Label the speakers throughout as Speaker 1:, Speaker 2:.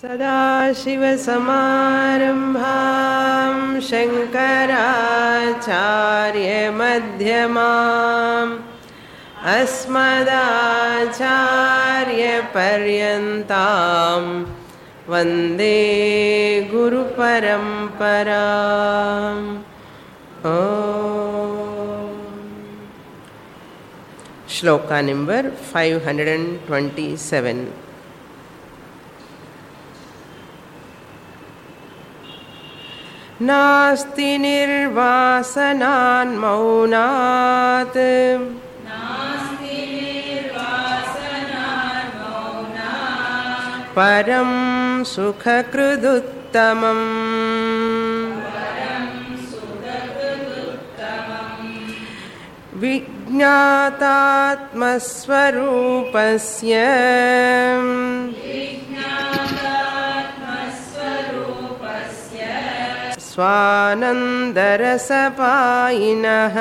Speaker 1: सदाशिवसमारम्भां शङ्कराचार्यमध्यमाम् अस्मदाचार्यपर्यन्तां वन्दे गुरुपरम्पराम्. श्लोका नंबर 527. नास्ति निर्वासनान् मौनात् परं सुखकृदुत्तमम्. विज्ञातात्मस्वरूपस्य स्वानन्दरसपायिनः.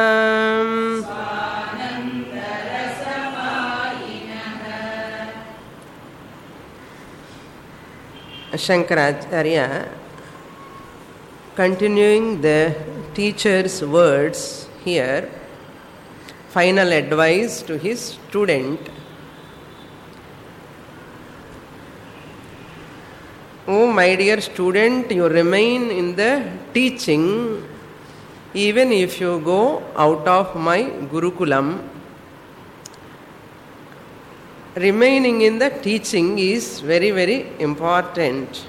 Speaker 1: Shankaracharya, continuing the teacher's words here, final advice to his student. Oh my dear student, you remain in the teaching even if you go out of my Gurukulam. Remaining in the teaching is very, very important.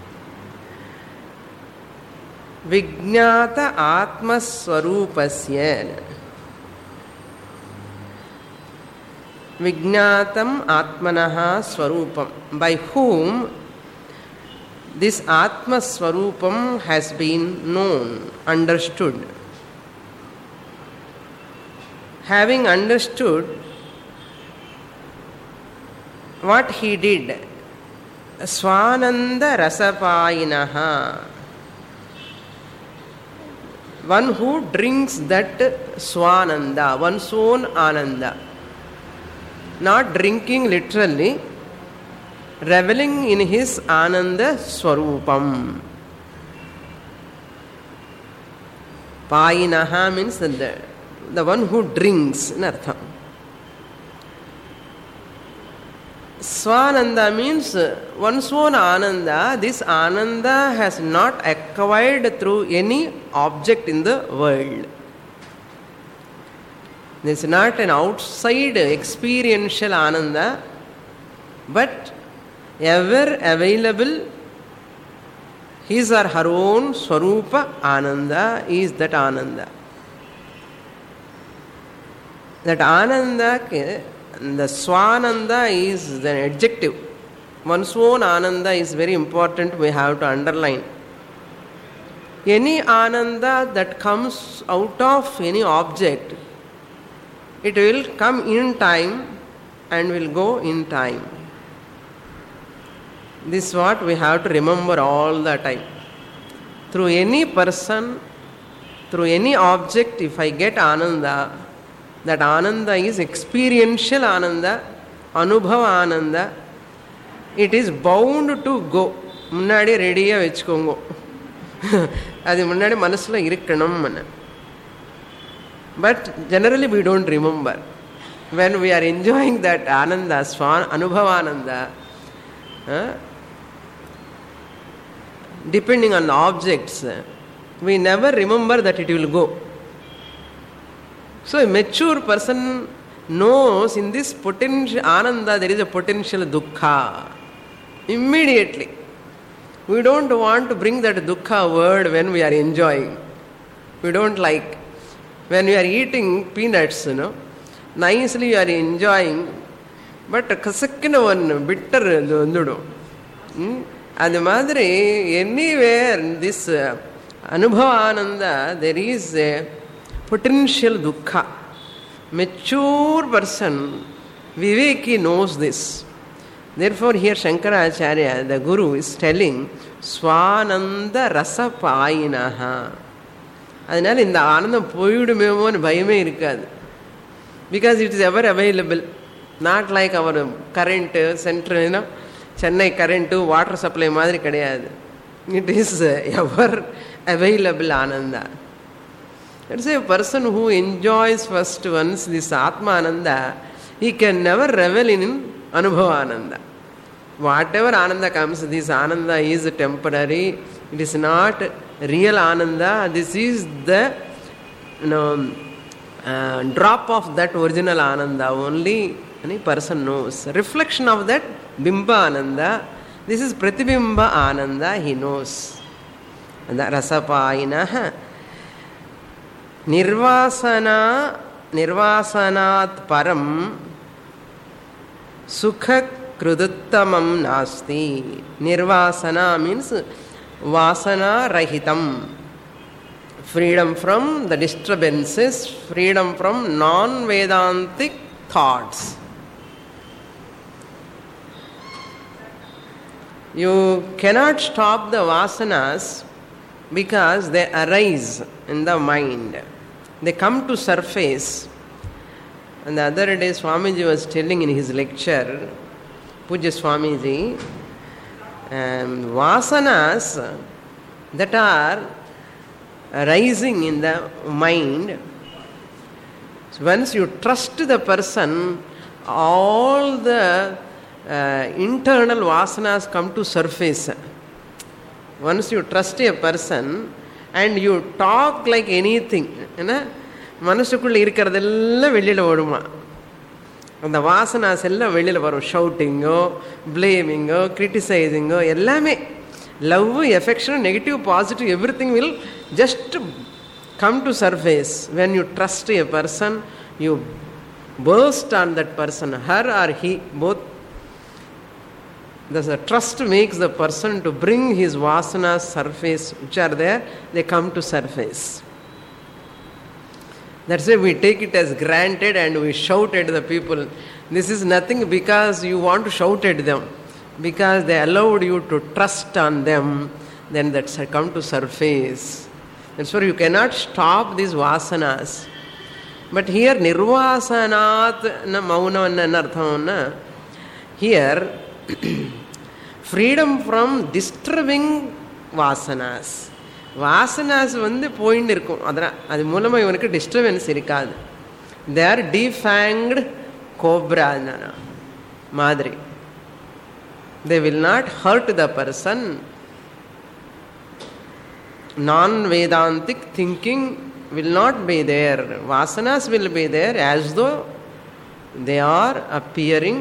Speaker 1: Vijnata Atmaswarupasya. Vijnatam Atmanaha Swarupam. By whom this Atma Swarupam has been known, understood. Having understood what he did, Swananda Rasapayinaha, one who drinks that Swananda, one's own Ananda, not drinking literally, reveling in his Ananda Swarupam. Payinaha means the one who drinks in Artham. Swananda means one's own Ananda. This Ananda has not acquired through any object in the world. This is not an outside experiential Ananda, but ever available, his or her own Swarupa Ananda is that Ananda. That Ananda, the Swananda is the adjective. One's own Ananda is very important, we have to underline. Any Ananda that comes out of any object, it will come in time and will go in time. This is what we have to remember all the time. Through any person, through any object, if I get Ananda, that Ananda is experiential Ananda, Anubhava Ananda. It is bound to go. Munnadi readiya vechkongo. Adi munnadi manasula irikkanam. But generally we don't remember. When we are enjoying that Ananda, Anubhava Ananda, depending on the objects, we never remember that it will go. So a mature person knows in this potential Ananda there is a potential dukkha. Immediately. We don't want to bring that dukkha word when we are enjoying. We don't like. When we are eating peanuts, nicely you are enjoying, but kasakkina one bitter dundudu. Adu madri anywhere in this Anubhava Ananda there is a potential dukkha. Mature person, Viveki, knows this. Therefore here Shankaracharya, the Guru, is telling Swananda Rasapayinaha. அதனால் இந்த ஆனந்தம் போய்விடுமேமோன்னு பயமே இருக்காது. Because it is ever available. Not like our current center, Chennai current water supply மாதிரி கிடையாது. It is ever available ஆனந்தா. It's a person who enjoys first once this Atma Ananda, he can never revel in Anubhava Ananda. Whatever Ananda comes, this Ananda is temporary. It is not real Ananda. This is the drop of that original Ananda. Only any person knows. Reflection of that Bimba Ananda. This is Pratibimba Ananda. He knows. And the Rasapayinaha. निर्वासनात् परम सुख कृदुत्तमं नास्ति. निर्वासना means vasana rahitam, freedom from the disturbances, freedom from non-Vedantic thoughts. You cannot stop the vasanas because they arise in the mind. They come to surface. And the other day Swamiji was telling in his lecture, Pujya Swamiji, vasanas that are rising in the mind, so once you trust the person, all the internal vasanas come to surface. Once you trust a person and you talk like anything, மனசுக்குள்ள இருக்கிறதெல்லாம் வெளியில் வருமா, அந்த வாசனாஸ் எல்லாம் வெளியில் வரும். ஷவுட்டிங்கோ, பிளேமிங்கோ, கிரிட்டிசைசிங்கோ எல்லாமே, love, affection, negative, positive, everything will just come to surface. When you trust a person, you burst on that person, her or he, both. The trust makes the person to bring his vasanas surface, which are there, they come to surface. That's why we take it as granted and we shout at the people. This is nothing because you want to shout at them. Because they allowed you to trust on them, then that's come to surface. That's why you cannot stop these vasanas. But here, nirvasanat na mauna na artham na, here freedom from disturbing vasanas. வாசனாஸ் போயின்னு இருக்கும், அதனால் அது மூலமாக இவனுக்கு disturbance இருக்காது. They are defanged cobra மாதிரி. They will not hurt the person. Non Vedantic thinking will not be there. Vasanas will be there as though they are appearing.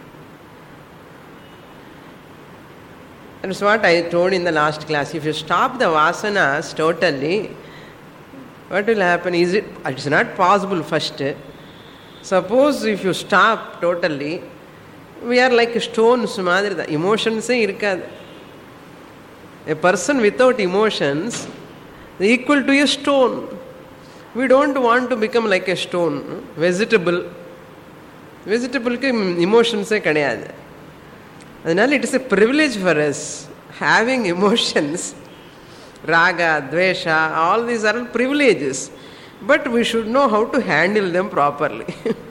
Speaker 1: That's what I told in the last class. If you stop the vasanas totally, what will happen? It's not possible first. Suppose if you stop totally, we are like stones madri. The emotions irukadu. A person without emotions is equal to a stone. We don't want to become like a stone. Vegetable ku emotions kadiyadu. Adinal it is a privilege for us having emotions. Raga, dvesha, all these are privileges. But we should know how to handle them properly.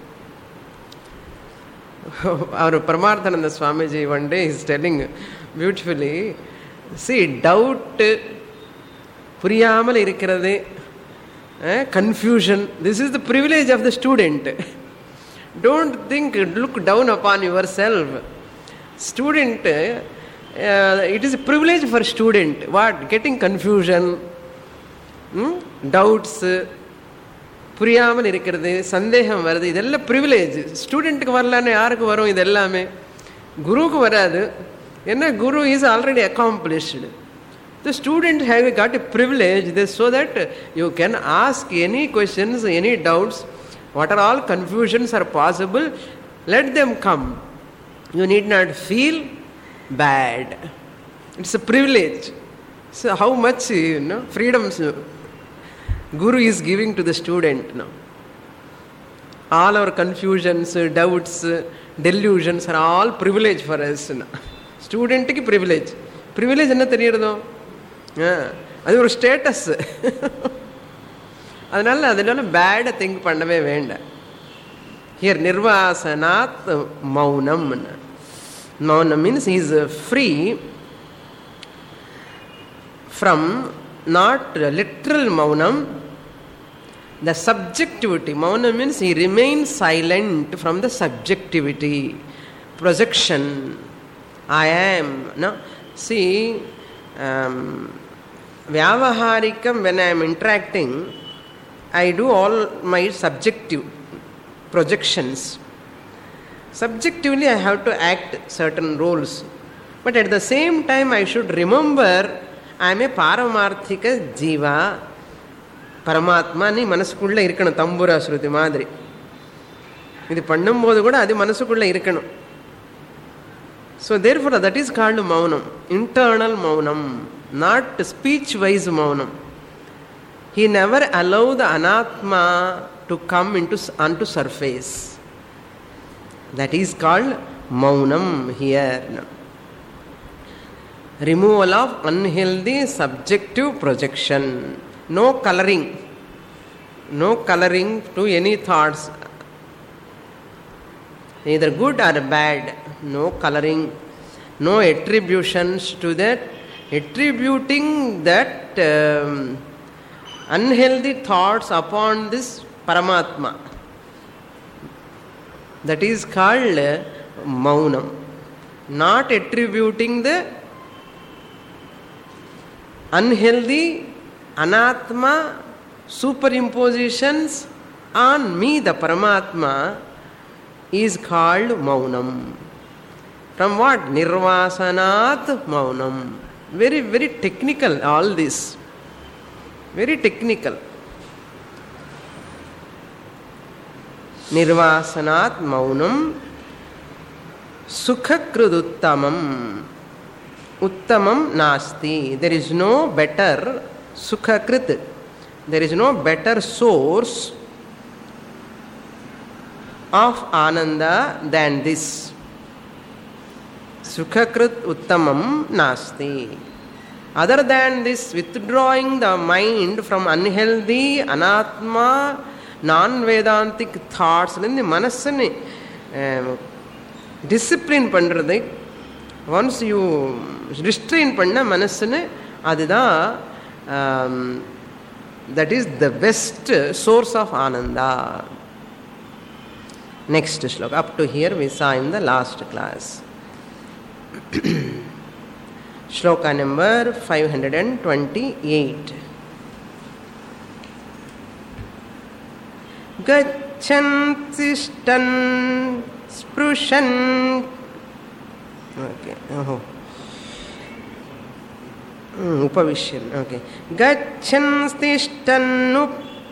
Speaker 1: Our Paramarthananda Swamiji one day is telling beautifully, see, doubt, puriyamal irikkiradhu, confusion, this is the privilege of the student. Don't look down upon yourself. Student, it is a privilege for student. What? Getting confusion, doubts, புரியாமல் இருக்கிறது, சந்தேகம் வருது, இதெல்லாம் privilege. ஸ்டூடெண்ட்டுக்கு வரலான்னு யாருக்கு வரும்? இது எல்லாமே குருவுக்கு வராது. ஏன்னா guru is already accomplished. The student have got a privilege so that you can ask any questions, any doubts, what are all confusions are possible, let them come. You need not feel bad. It's a privilege. So how much freedom Guru is giving to the student now. All our confusions, doubts, delusions are all privilege for us now. Student ki privilege. Privilege enna theriyadho? அது ஒரு status. அதனால பேட think பண்ணவே வேண்டாம். Here நிர்வாசனாத் மௌனம். Mauna means he is free from not literal maunam, the subjectivity. Mauna means he remains silent from the subjectivity, projection. I am. No? See, Vyavaharikam, when I am interacting, I do all my subjective projections. Subjectively, I have to act certain roles. But at the same time, I should remember I am a Paramarthika Jiva. Paramatma ni manasukulla irukanu, tambura shruti madri. Idu pannumbodhu kuda adi manasukulla irukanu. So therefore that is called maunam, internal maunam, not speech-wise maunam. He never allowed the anatma to come onto surface. That is called maunam here. Removal of unhealthy subjective projection. No coloring. No coloring to any thoughts. Either good or bad. No coloring. No attributions to that. Attributing that unhealthy thoughts upon this Paramatma. That is called maunam. Not attributing the unhealthy anatma superimpositions on me, the Paramatma, is called maunam. From what? Nirvasanat maunam. Very, very technical, all this. Very technical. Nirvasanat maunam sukhakruduttamam. Uttamam nasti. There is no better sukhakrit. There is no better source of ananda than this. Sukhakrit uttamam nasti. Other than this, withdrawing the mind from unhealthy, anatma, non-Vedantic thoughts, the manasane discipline pandradai. Once you restrain panna manasane, adida that is the best source of ananda. Next shloka. Up to here we saw in the last class. Shloka number 528. Gacchantishtan sprushan. Okay. Oh. Upavishan. Okay. Gacchantishtan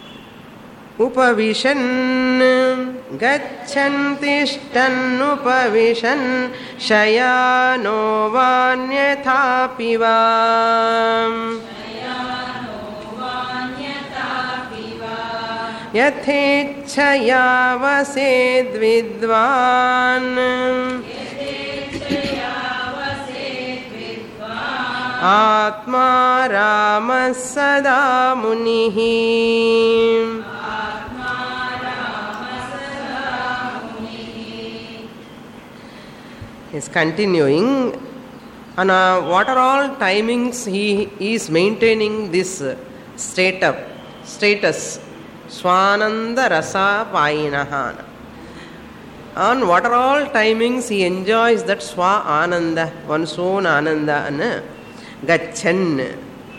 Speaker 1: upavishan. Gacchantishtan upavishan shayano vanyathapi vam yathechaya vased vidvan atma rama sada munihi. Is continuing on what are all timings he is maintaining this status Swananda Rasa Painahan. On what are all timings he enjoys that Swa Ananda, one's own Ananda, and Gachan.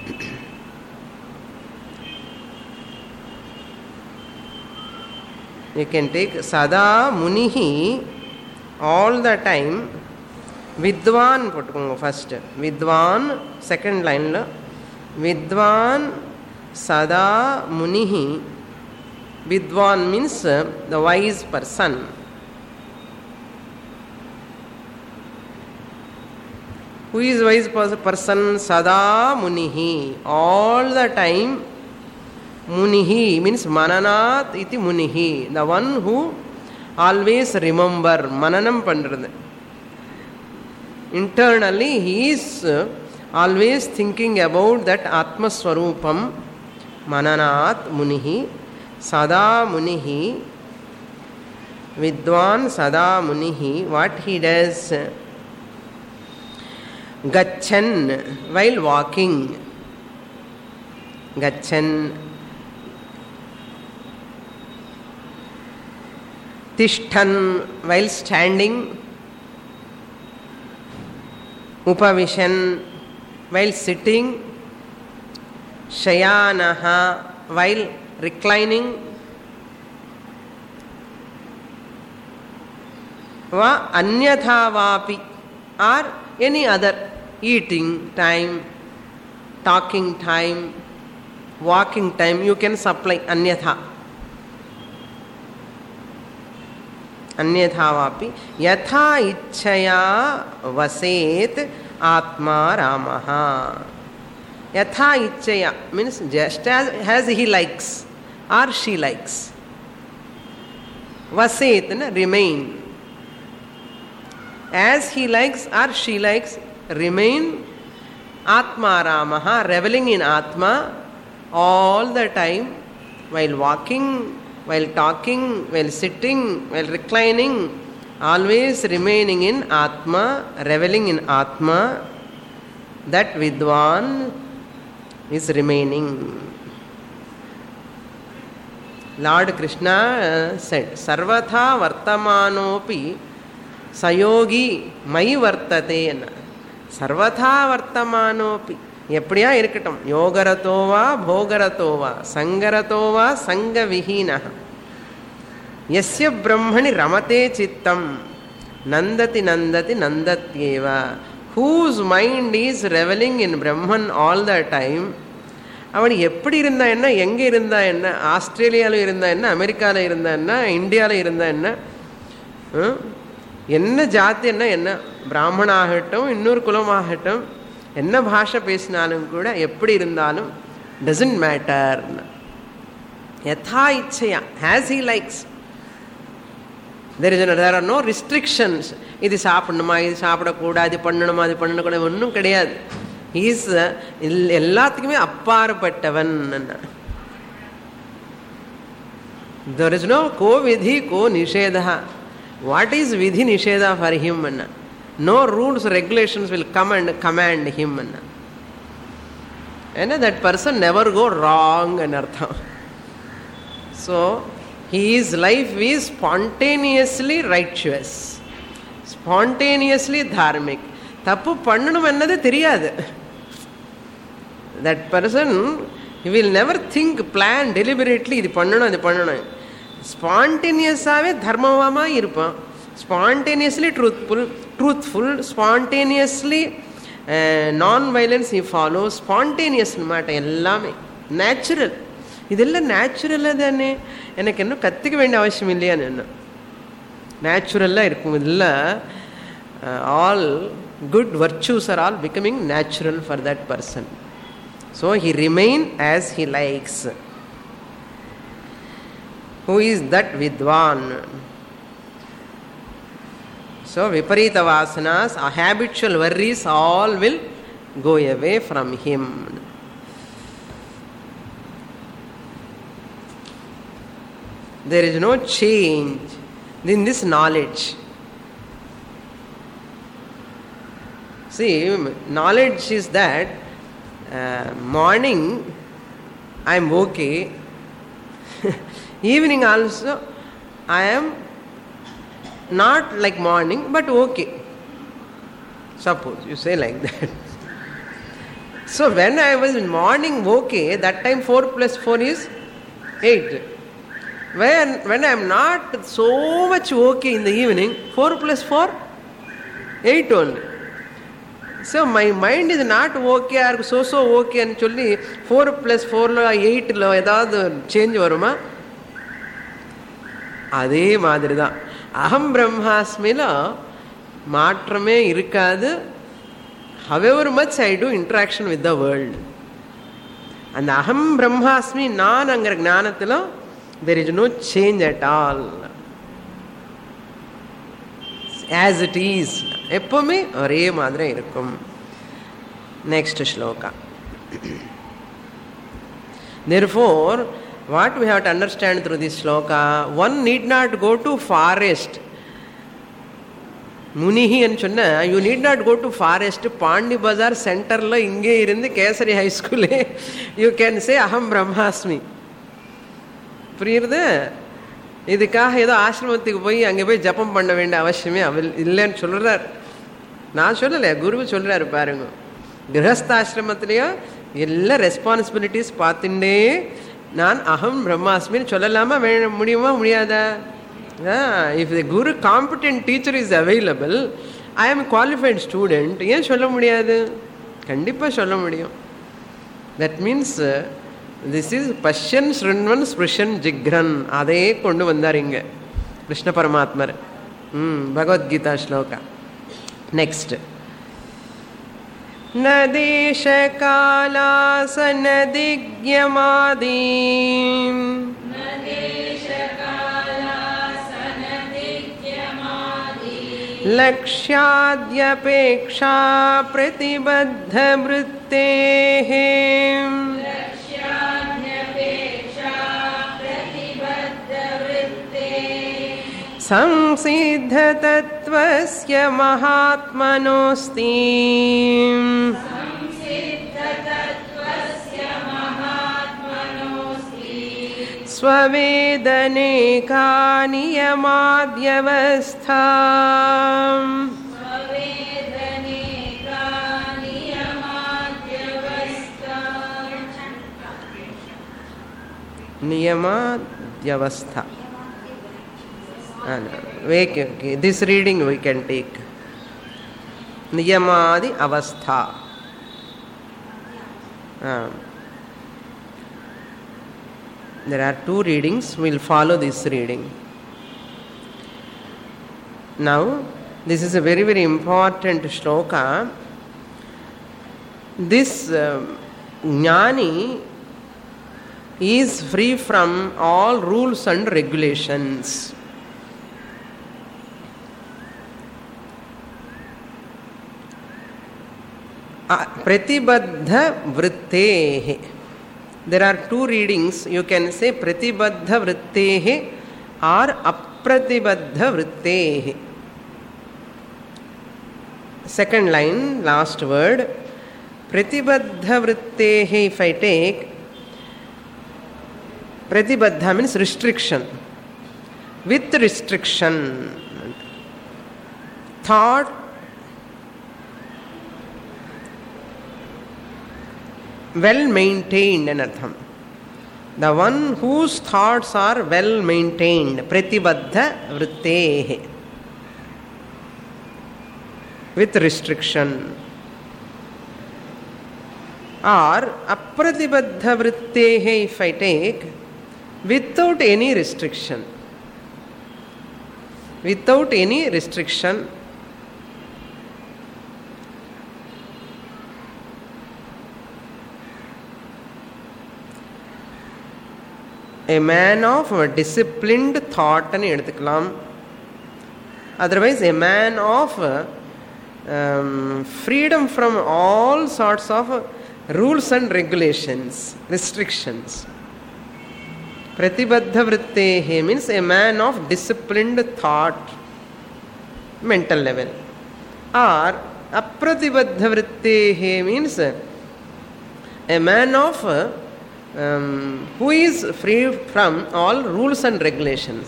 Speaker 1: You can take Sada Munihi all the time. Vidwan pottukonga first. Vidwan, second line la. Vidwan Sada Munihi. Vidwan means the wise person. Who is wise person? Sada Munihi. All the time. Munihi means Mananat iti Munihi. The one who always remember. Mananam pandrathu. Internally he is always thinking about that Atma Swarupam. Mananat Munihi. Sada Munihi. Vidwan Sada Munihi. What he does? Gachan, while walking. Gachan. Tishtan, while standing. Upavishan, while sitting. Shayanaha, while reclining. Va anyatha vapi, or any other, eating time, talking time, walking time, you can supply anyatha. Anyatha vapi yatha ichchaya vaset atma ramaha. Yatha ichchaya means just as he likes or she likes. Vaset, remain. As he likes or she likes, remain Atma Ramaha, reveling in Atma all the time, while walking, while talking, while sitting, while reclining, always remaining in Atma, reveling in Atma. That Vidwan is remaining. Lord Krishna said, Sarvatha Vartamanopi Sayogi Mai Vartate. Sarvatha Vartamanopi. எப்படியா இருக்கட்டும், யோகரதோவா போகரதோவா சங்கரதோவா சங்க விஹீனஹ யஸ்ய பிரம்மணி ரமதே சித்தம் நந்ததி நந்ததி நந்தத்யேவ. whose mind is reveling in Brahman all the time. அவன் எப்படி இருந்தா என்ன, எங்கே இருந்தா என்ன, ஆஸ்திரேலியாவில் இருந்தா என்ன, அமெரிக்காவில் இருந்தா என்ன, இந்தியாவில் இருந்தா என்ன, என்ன ஜாதி என்ன, என்ன பிராமணாகட்டும் இன்னொரு குலமாகட்டும், என்ன பாஷை பேசினாலும் கூட, எப்படி இருந்தாலும் doesn't matter. யதா இச்சையா, as he likes. there are no restrictions. இது சாப்பிடணுமா, இது சாப்பிடக்கூடாது, இது பண்ணணுமா, அது பண்ணக்கூடாது, ஒன்றும் கிடையாது. இஸ் எல்லாத்துக்குமே அப்பாற்பட்டவன். there is no ko vidhi ko nishedha. what is vidhi nishedha for him? no rules regulations will come and command him. and that person never go wrong and artham. so his life is spontaneously righteous, spontaneously dharmic. தப்பு பண்ணணும் என்னது தெரியாது. that person, he will never think, plan deliberately இது பண்ணணும் இது பண்ணணும். ஸ்பான்டேனியஸாகவே தர்மமாக இருப்பான், spontaneously truthful, spontaneously non violence he follows, spontaneous மாட்டேன் எல்லாமே நேச்சுரல். இதெல்லாம் நேச்சுரலாக தானே, எனக்கு இன்னும் கற்றுக்க வேண்டிய அவசியம் இல்லையான்னு. என்ன நேச்சுரலாக இருக்கும் இதெல்லாம். all good virtues are all becoming natural for that person. so he remain as he likes. who is that vidwan? so viparita vasanas, habitual worries, all will go away from him. there is no change in this knowledge. see, knowledge is that morning I am okay, evening also I am not like morning but okay. suppose you say like that. so when I was in morning okay, that time 4 plus 4 is 8. when I am not so much okay in the evening, 4 plus 4 8 only. so my mind is not okay or so okay and சொல்லி 4 plus 4 8 ஏதாவது change வருமா? அதே மாதிரி தான் அகம் பிரம்மாஸ்மில மாற்றமே இருக்காது. however much I do interaction with the world, அந்த அகம் பிரம்மாஸ்மி நான் அங்கிற ஞானத்தில் there is no change at all. as it is, எப்பவுமே ஒரே மாதிரி இருக்கும். Next shloka. therefore what we have to understand through this shloka, one need not go to forest முனிஹி சொன்னா you need not go to forest, Pondy Bazaar சென்டரில் இங்கே இருந்து கேசரி ஹைஸ்கூலே யூ கேன் சே அகம் பிரம்மாஸ்மி. புரியுறது? இதுக்காக ஏதோ ஆசிரமத்துக்கு போய் அங்கே போய் ஜபம் பண்ண வேண்டிய அவசியமே இல்லைன்னு சொல்கிறார். நான் சொல்லலை, குரு சொல்கிறாரு பாருங்க. கிரகஸ்தாசிரமத்திலேயோ எல்லா ரெஸ்பான்சிபிலிட்டிஸ் பார்த்துட்டே நான் அகம் பிரம்மாஸ்மின்னு சொல்லலாமா? முடியுமா முடியாதா? If the guru competent teacher is available, I am a qualified student, ஏன் சொல்ல முடியாது? கண்டிப்பாக சொல்ல முடியும். That means this is பஷ்யன் ஸ்ருண்வன் ஸ்பிருஷன் ஜிக்ரன். அதே கொண்டு வந்தார் இங்க கிருஷ்ண பரமாத்மர். பகவத்கீதா ஸ்லோகா. நெக்ஸ்ட். ந தேச காலாசன திக்யமாதி லக்ஷ்யாத்யபேக்ஷா பிரதிபத்த விருத்தேஹ संसिद्ध तत्त्वस्य महात्मनोऽस्ति स्ववेदनेका नियमाद्यवस्था नियमाद्यवस्था. Okay. This reading we can take. Niyamadi avastha. There are two readings. We'll follow this reading. Now, this is a very, very important shloka. This jnani is free from all rules and regulations. Pratibadha vrittehe. There are two readings. You can say pratibadha vrittehe or apratibadha vrittehe. Second line, last word. Pratibadha vrittehe, if I take, pratibadha means restriction. With restriction. Thought well maintained in artham. The one whose thoughts are well maintained, pratibadha vrittehe, with restriction. Or apratibadha vrittehe, if I take, without any restriction. Without any restriction. A man of disciplined thought and edukalam. Otherwise, a man of freedom from all sorts of rules and regulations, restrictions. Pratibadha vrittehe means a man of disciplined thought, mental level. Or apratibadha vrittehe means a man of who is free from all rules and regulations.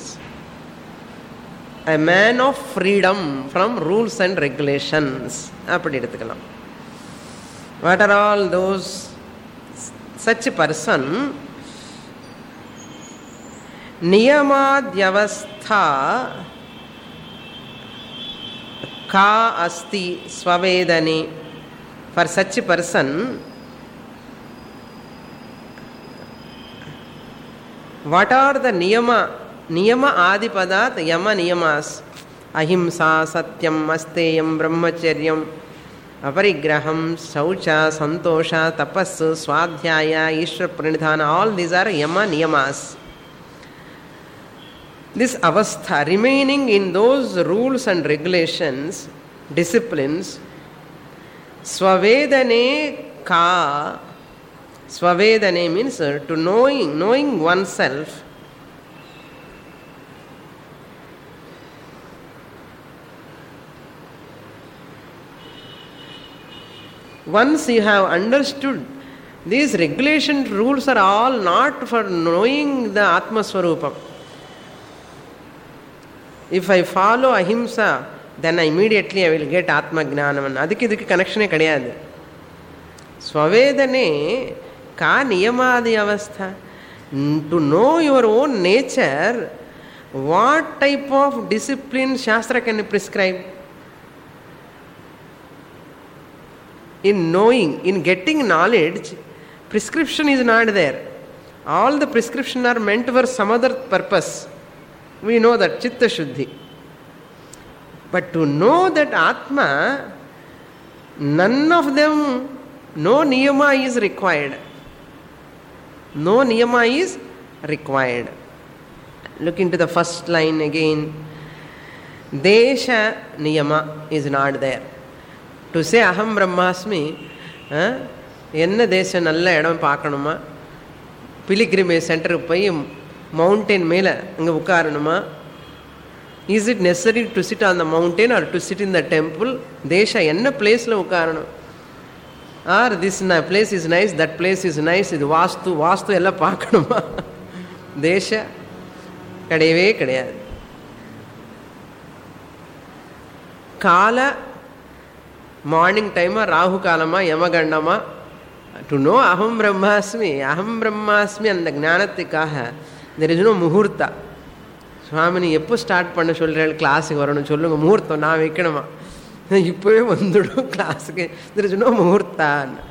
Speaker 1: A man of freedom from rules and regulations. அப்படி எடுத்துக்கலாம். What are all those? Such a person niyamadhyavastha ka asti swavedane. For such a person, what are the niyama adipadat yama niyamas? Ahimsa, satyam, asteyam, brahmacharyam, aparigraham, saucha, santosha, tapas, swadhyaya, ishvara pranidhana. All these are yama niyamas. This avastha, remaining in those rules and regulations, disciplines, swavedane ka. Swavedane means to knowing oneself. Once you have understood, these regulation rules are all not for knowing the Atma Swarupam. If I follow ahimsa, then immediately I will get Atma Jnanam. Adiki idiki connection e kadiyadu. Swavedane ka niyamadi avastha. To know your own nature, what type of discipline Shastra can prescribe? In knowing, in getting knowledge, prescription is not there. All the prescription are meant for some other purpose. We know that, Chitta Shuddhi. But to know that Atma, none of them, no niyama is required. No niyama is required. Look into the first line again. Desha niyama is not there. To say aham brahmasmi, enna desha nalla edam paakanuma, pilgrimage center போய் mountain மேல அங்க உட்காரணுமா? Is it necessary to sit on the mountain or to sit in the temple? Desha enna place la உட்காரணும்? Or this place is nice, that place is nice, இது வாஸ்து எல்லாம் பார்க்கணுமா? தேச கிடையவே கிடையாது. கால மார்னிங் டைமா, ராகு காலமா, யமகண்டமா, டு நோ அகம் பிரம்மாஸ்மி, அகம் பிரம்மாஸ்மி அந்த ஞானத்துக்காக தெர் இஸ் நோ முகூர்த்தா. சுவாமினி எப்போ ஸ்டார்ட் பண்ண சொல்கிறேன், கிளாஸுக்கு வரணும் சொல்லுங்கள், முகூர்த்தம் நான் வைக்கணுமா? இப்போவே வந்துடும் கிளாஸுக்கு, தெர் இஸ் நோ முகூர்த்தா.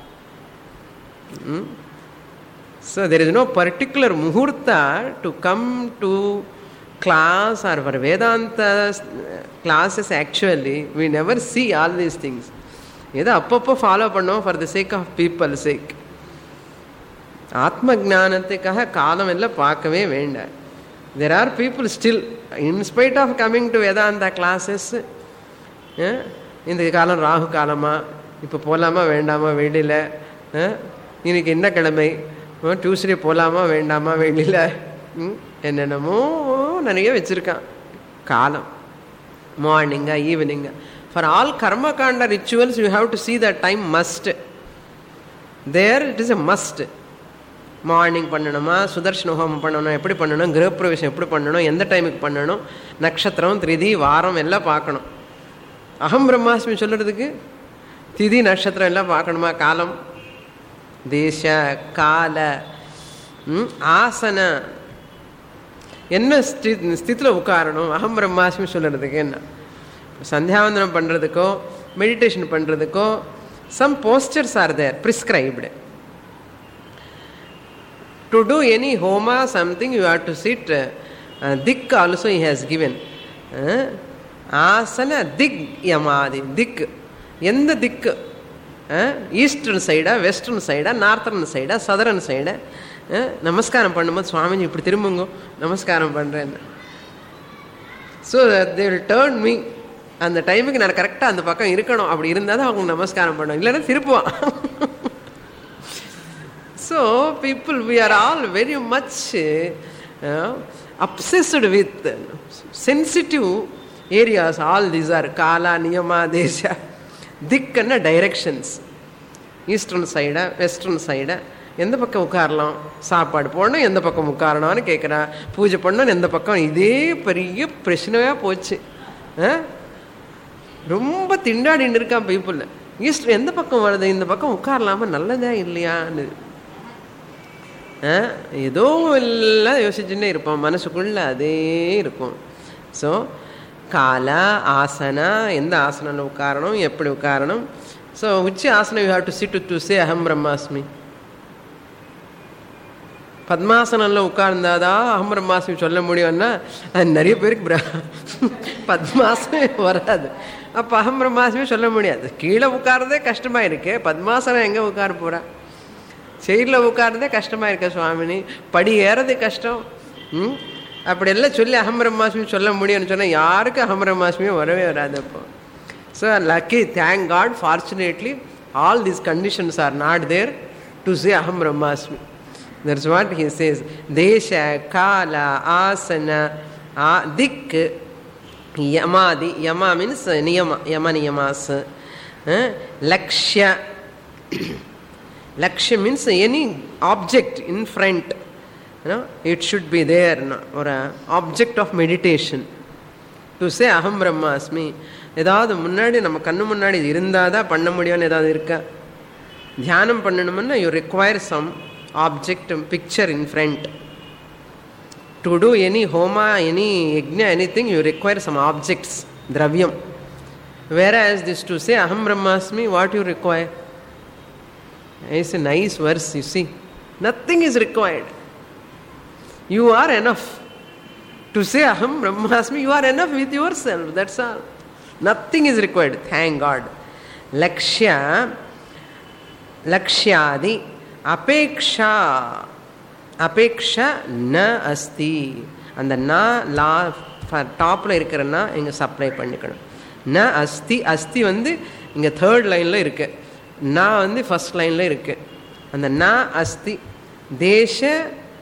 Speaker 1: So there is no particular muhurta to come to class or for Vedanta classes. Actually, we never see all these things. Either appo follow pannom for the sake of people's sake. Atma Jnanathikaha kalam ella paakave venda. There are people still, in spite of coming to Vedanta classes, in the kalam Rahu kalama, இப்போ போலாமா வேண்டாமா வெளியில், இன்னைக்கு என்ன கிழமை, Tuesday போகலாமா வேண்டாமா வெளியில், என்னென்னமோ நிறைய வச்சுருக்கான் காலம். மார்னிங்கா ஈவினிங்கா. ஃபார் ஆல் கர்ம காண்ட rituals you have to see that time must. There it is a must. Morning பண்ணணுமா, சுதர்ஷன ஹோமம் பண்ணணும், எப்படி பண்ணணும், கிரகப்பிரவேசம் எப்படி பண்ணணும், எந்த டைமுக்கு பண்ணணும், நட்சத்திரம் திதி வாரம் எல்லாம் பார்க்கணும். அகம் பிரம்மாஸ்மி சொல்கிறதுக்கு திதி நட்சத்திரம் எல்லாம் பார்க்கணுமா, காலம் தேச கால ஆசன என்ன ஸ்திதியில் உட்காரணும், அகம் பிரம்மாஸ்மி சொல்கிறதுக்கு என்ன, சந்தியாவந்தனம் பண்ணுறதுக்கோ மெடிடேஷன் பண்ணுறதுக்கோ some postures are there prescribed. To do any homa something you have to sit. Dik also he has given. Asana dik yamadi. Dik. Yenda dik. Eastern side, western side, northern side, southern side. Namaskaram pannumbod Swamiji ipdi thirumbungo. Namaskaram pandren. So they will turn me. அந்த டைமுக்கு நான் கரெக்டாக அந்த பக்கம் இருக்கணும். அப்படி இருந்தால் தான் அவங்க நமஸ்காரம் பண்ணுவோம், இல்லைன்னா திருப்புவான். So people we are all very much obsessed with sensitive areas. All these are kala, niyama, desha, திக்குன்னா டைரக்ஷன்ஸ். ஈஸ்டர்ன் சைடா வெஸ்டர்ன் சைடா, எந்த பக்கம் உட்காரலாம், சாப்பாடு போடணும் எந்த பக்கம் உட்காரணும்னு கேட்குறா, பூஜை பண்ணணும் எந்த பக்கம், இதே பெரிய பிரச்சனையாக போச்சு. ரொம்ப திண்டாடின்னு இருக்கான் பீப்புள். ஈஸ்ட் எந்த பக்கம் வருது, இந்த பக்கம் உட்காரலாமா, நல்லதா இல்லையான்னு ஏதோ எல்லாம் யோசிச்சுன்னே இருப்பான், மனசுக்குள்ள அதே இருக்கும். ஸோ காலா ஆசனா, எந்த ஆசனில் உட்காரணும், எப்படி உட்காரணும். ஸோ உச்சி ஆசனம் you have to sit to say அகம் பிரம்மாஸ்மி. பத்மாசனில் உட்கார்ந்தாதான் அகம் பிரம்மாஸ்மி சொல்ல முடியும்னா அது நிறைய பேருக்கு பத்மாசனமே வராது. அப்போ அகம் பிரம்மாஸ்மி சொல்ல முடியாது. கீழே உட்காரதே கஷ்டமாக இருக்கு, பத்மாசனம் எங்கே உட்கார போகிறா, செயலில் உட்காரதே கஷ்டமாக இருக்க சுவாமினி, படி ஏறது கஷ்டம். அப்படியெல்லாம் சொல்லி அகம் பிரம்மாஸ்மி சொல்ல முடியும்னு சொன்னால் யாருக்கு அகம் பிரம்மாஸ்மியும் வரவே வராது. அப்போ so lucky, thank God, fortunately all these conditions are not there to say அகம் பிரம்மாஸ்மி. That's what he says. Desha, Kala, Asana, Dik, Yamadi. Yama means Niyama, Yama Niyamas. Lakshya, Lakshya means any object in front. It should be there, or an object of meditation. To say aham brahmasmi, ஏதாவது முன்னாடி நம்ம கண்ணு முன்னாடி இருந்தாதான் பண்ண முடியும்னு ஏதாவது இருக்கா? தியானம் பண்ணணும்னா you require some object, picture in front. To do any homa, any yajna, anything, you require some objects, dravyam. Whereas this to say aham brahmasmi, what you require? It's a nice verse, you see. Nothing is required. You are enough. To say aham brahmasmi, you are enough with yourself, that's all. Nothing is required, thank God. Lakshyadi apeksha na asti. And the na la top la irukra na inga supply pannikkanum. Na asti வந்து இங்க third lineல இருக்கு, na வந்து first lineல இருக்கு. அந்த na asti desha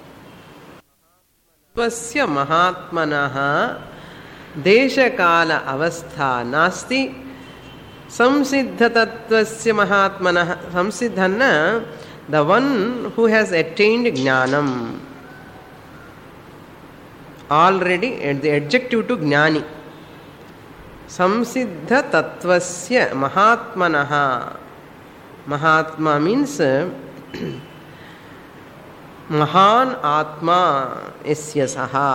Speaker 1: स्वस्य महात्मनः देशकाल अवस्था नास्ति संसिद्धतत्त्वस्य महात्मनः. संसिद्धना the one who has attained jnanam. Already the adjective to jnani. Samsiddhatattvasya mahatmanaha. Mahatma means Mahan Atma Esya Saha,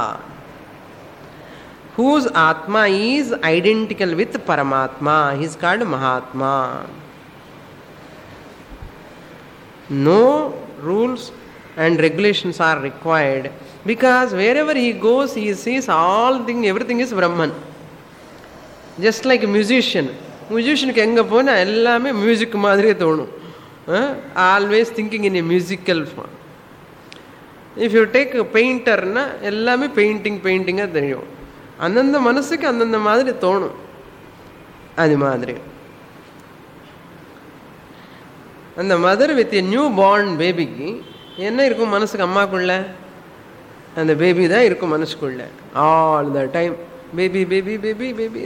Speaker 1: whose Atma is identical with Paramatma. He is called Mahatma. No rules and regulations are required, because wherever he goes, he sees everything is Brahman. Just like a musician. Musicianக்கு எங்க போனா எல்லாமே music மாதிரியே தோணும். Always thinking in a musical form. If you take a painter, எல்லாமே பெயிண்டிங்காக தெரியும். அந்தந்த மனசுக்கு அந்தந்த மாதிரி தோணும். அது மாதிரி அந்த mother with a new born பேபிக்கு என்ன இருக்கும் மனசுக்கு? அம்மாக்குள்ள அந்த பேபி தான் இருக்கும் மனசுக்குள்ள. All the time baby baby baby baby.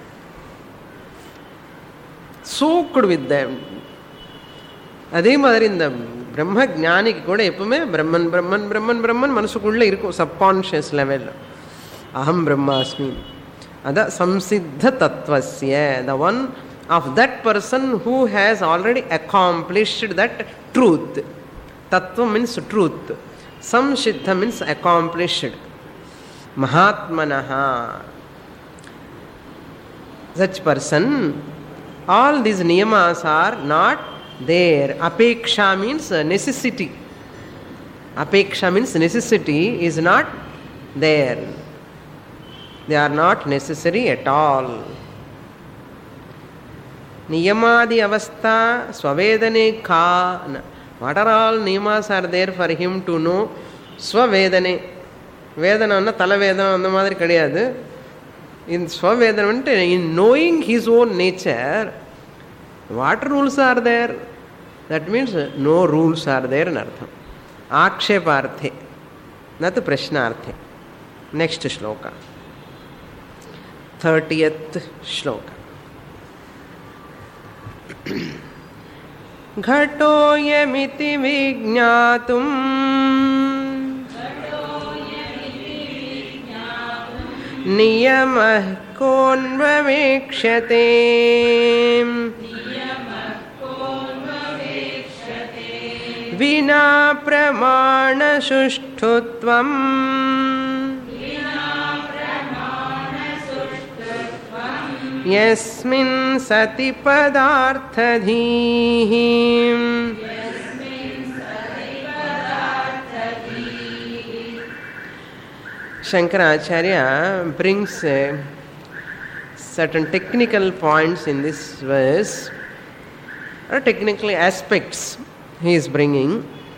Speaker 1: Soaked with them. அதே மாதிரி இந்த பிரம்ம ஜானிக்கு கூட எப்பவுமே பிரம்மன் பிரம்மன் பிரம்மன் பிரம்மன் மனசுக்குள்ள இருக்கும், சப்கான்ஷியஸ் லெவல். அகம் பிரம்மாஸ்மி. அதான் சம்சித்த தத்வஸ்ய, the one of that person who has already accomplished that truth. Tattva means truth. Samsiddha means accomplished. Mahatmanaha. Such person, all these niyamas are not there. Apeksha means necessity. Apeksha means necessity is not there. They are not necessary at all. Niyamadi avastha swavedane ka. What are all niyamas are there for him to know? Swavedane. Vedana thala vedana அந்த மாதிரி கிடையாது. In swavedana, in knowing his own nature, what rules are there? That means no rules are there in artham. Aksheparthe, not prashnarthe. Next shloka, 30th shloka. Ghatoyamiti vijñātum niyamah konvavekshate vina pramana sushtutvam yasmin sati padarthadhihi. Shankaracharya brings certain technical points in this verse, or technical aspects he is bringing.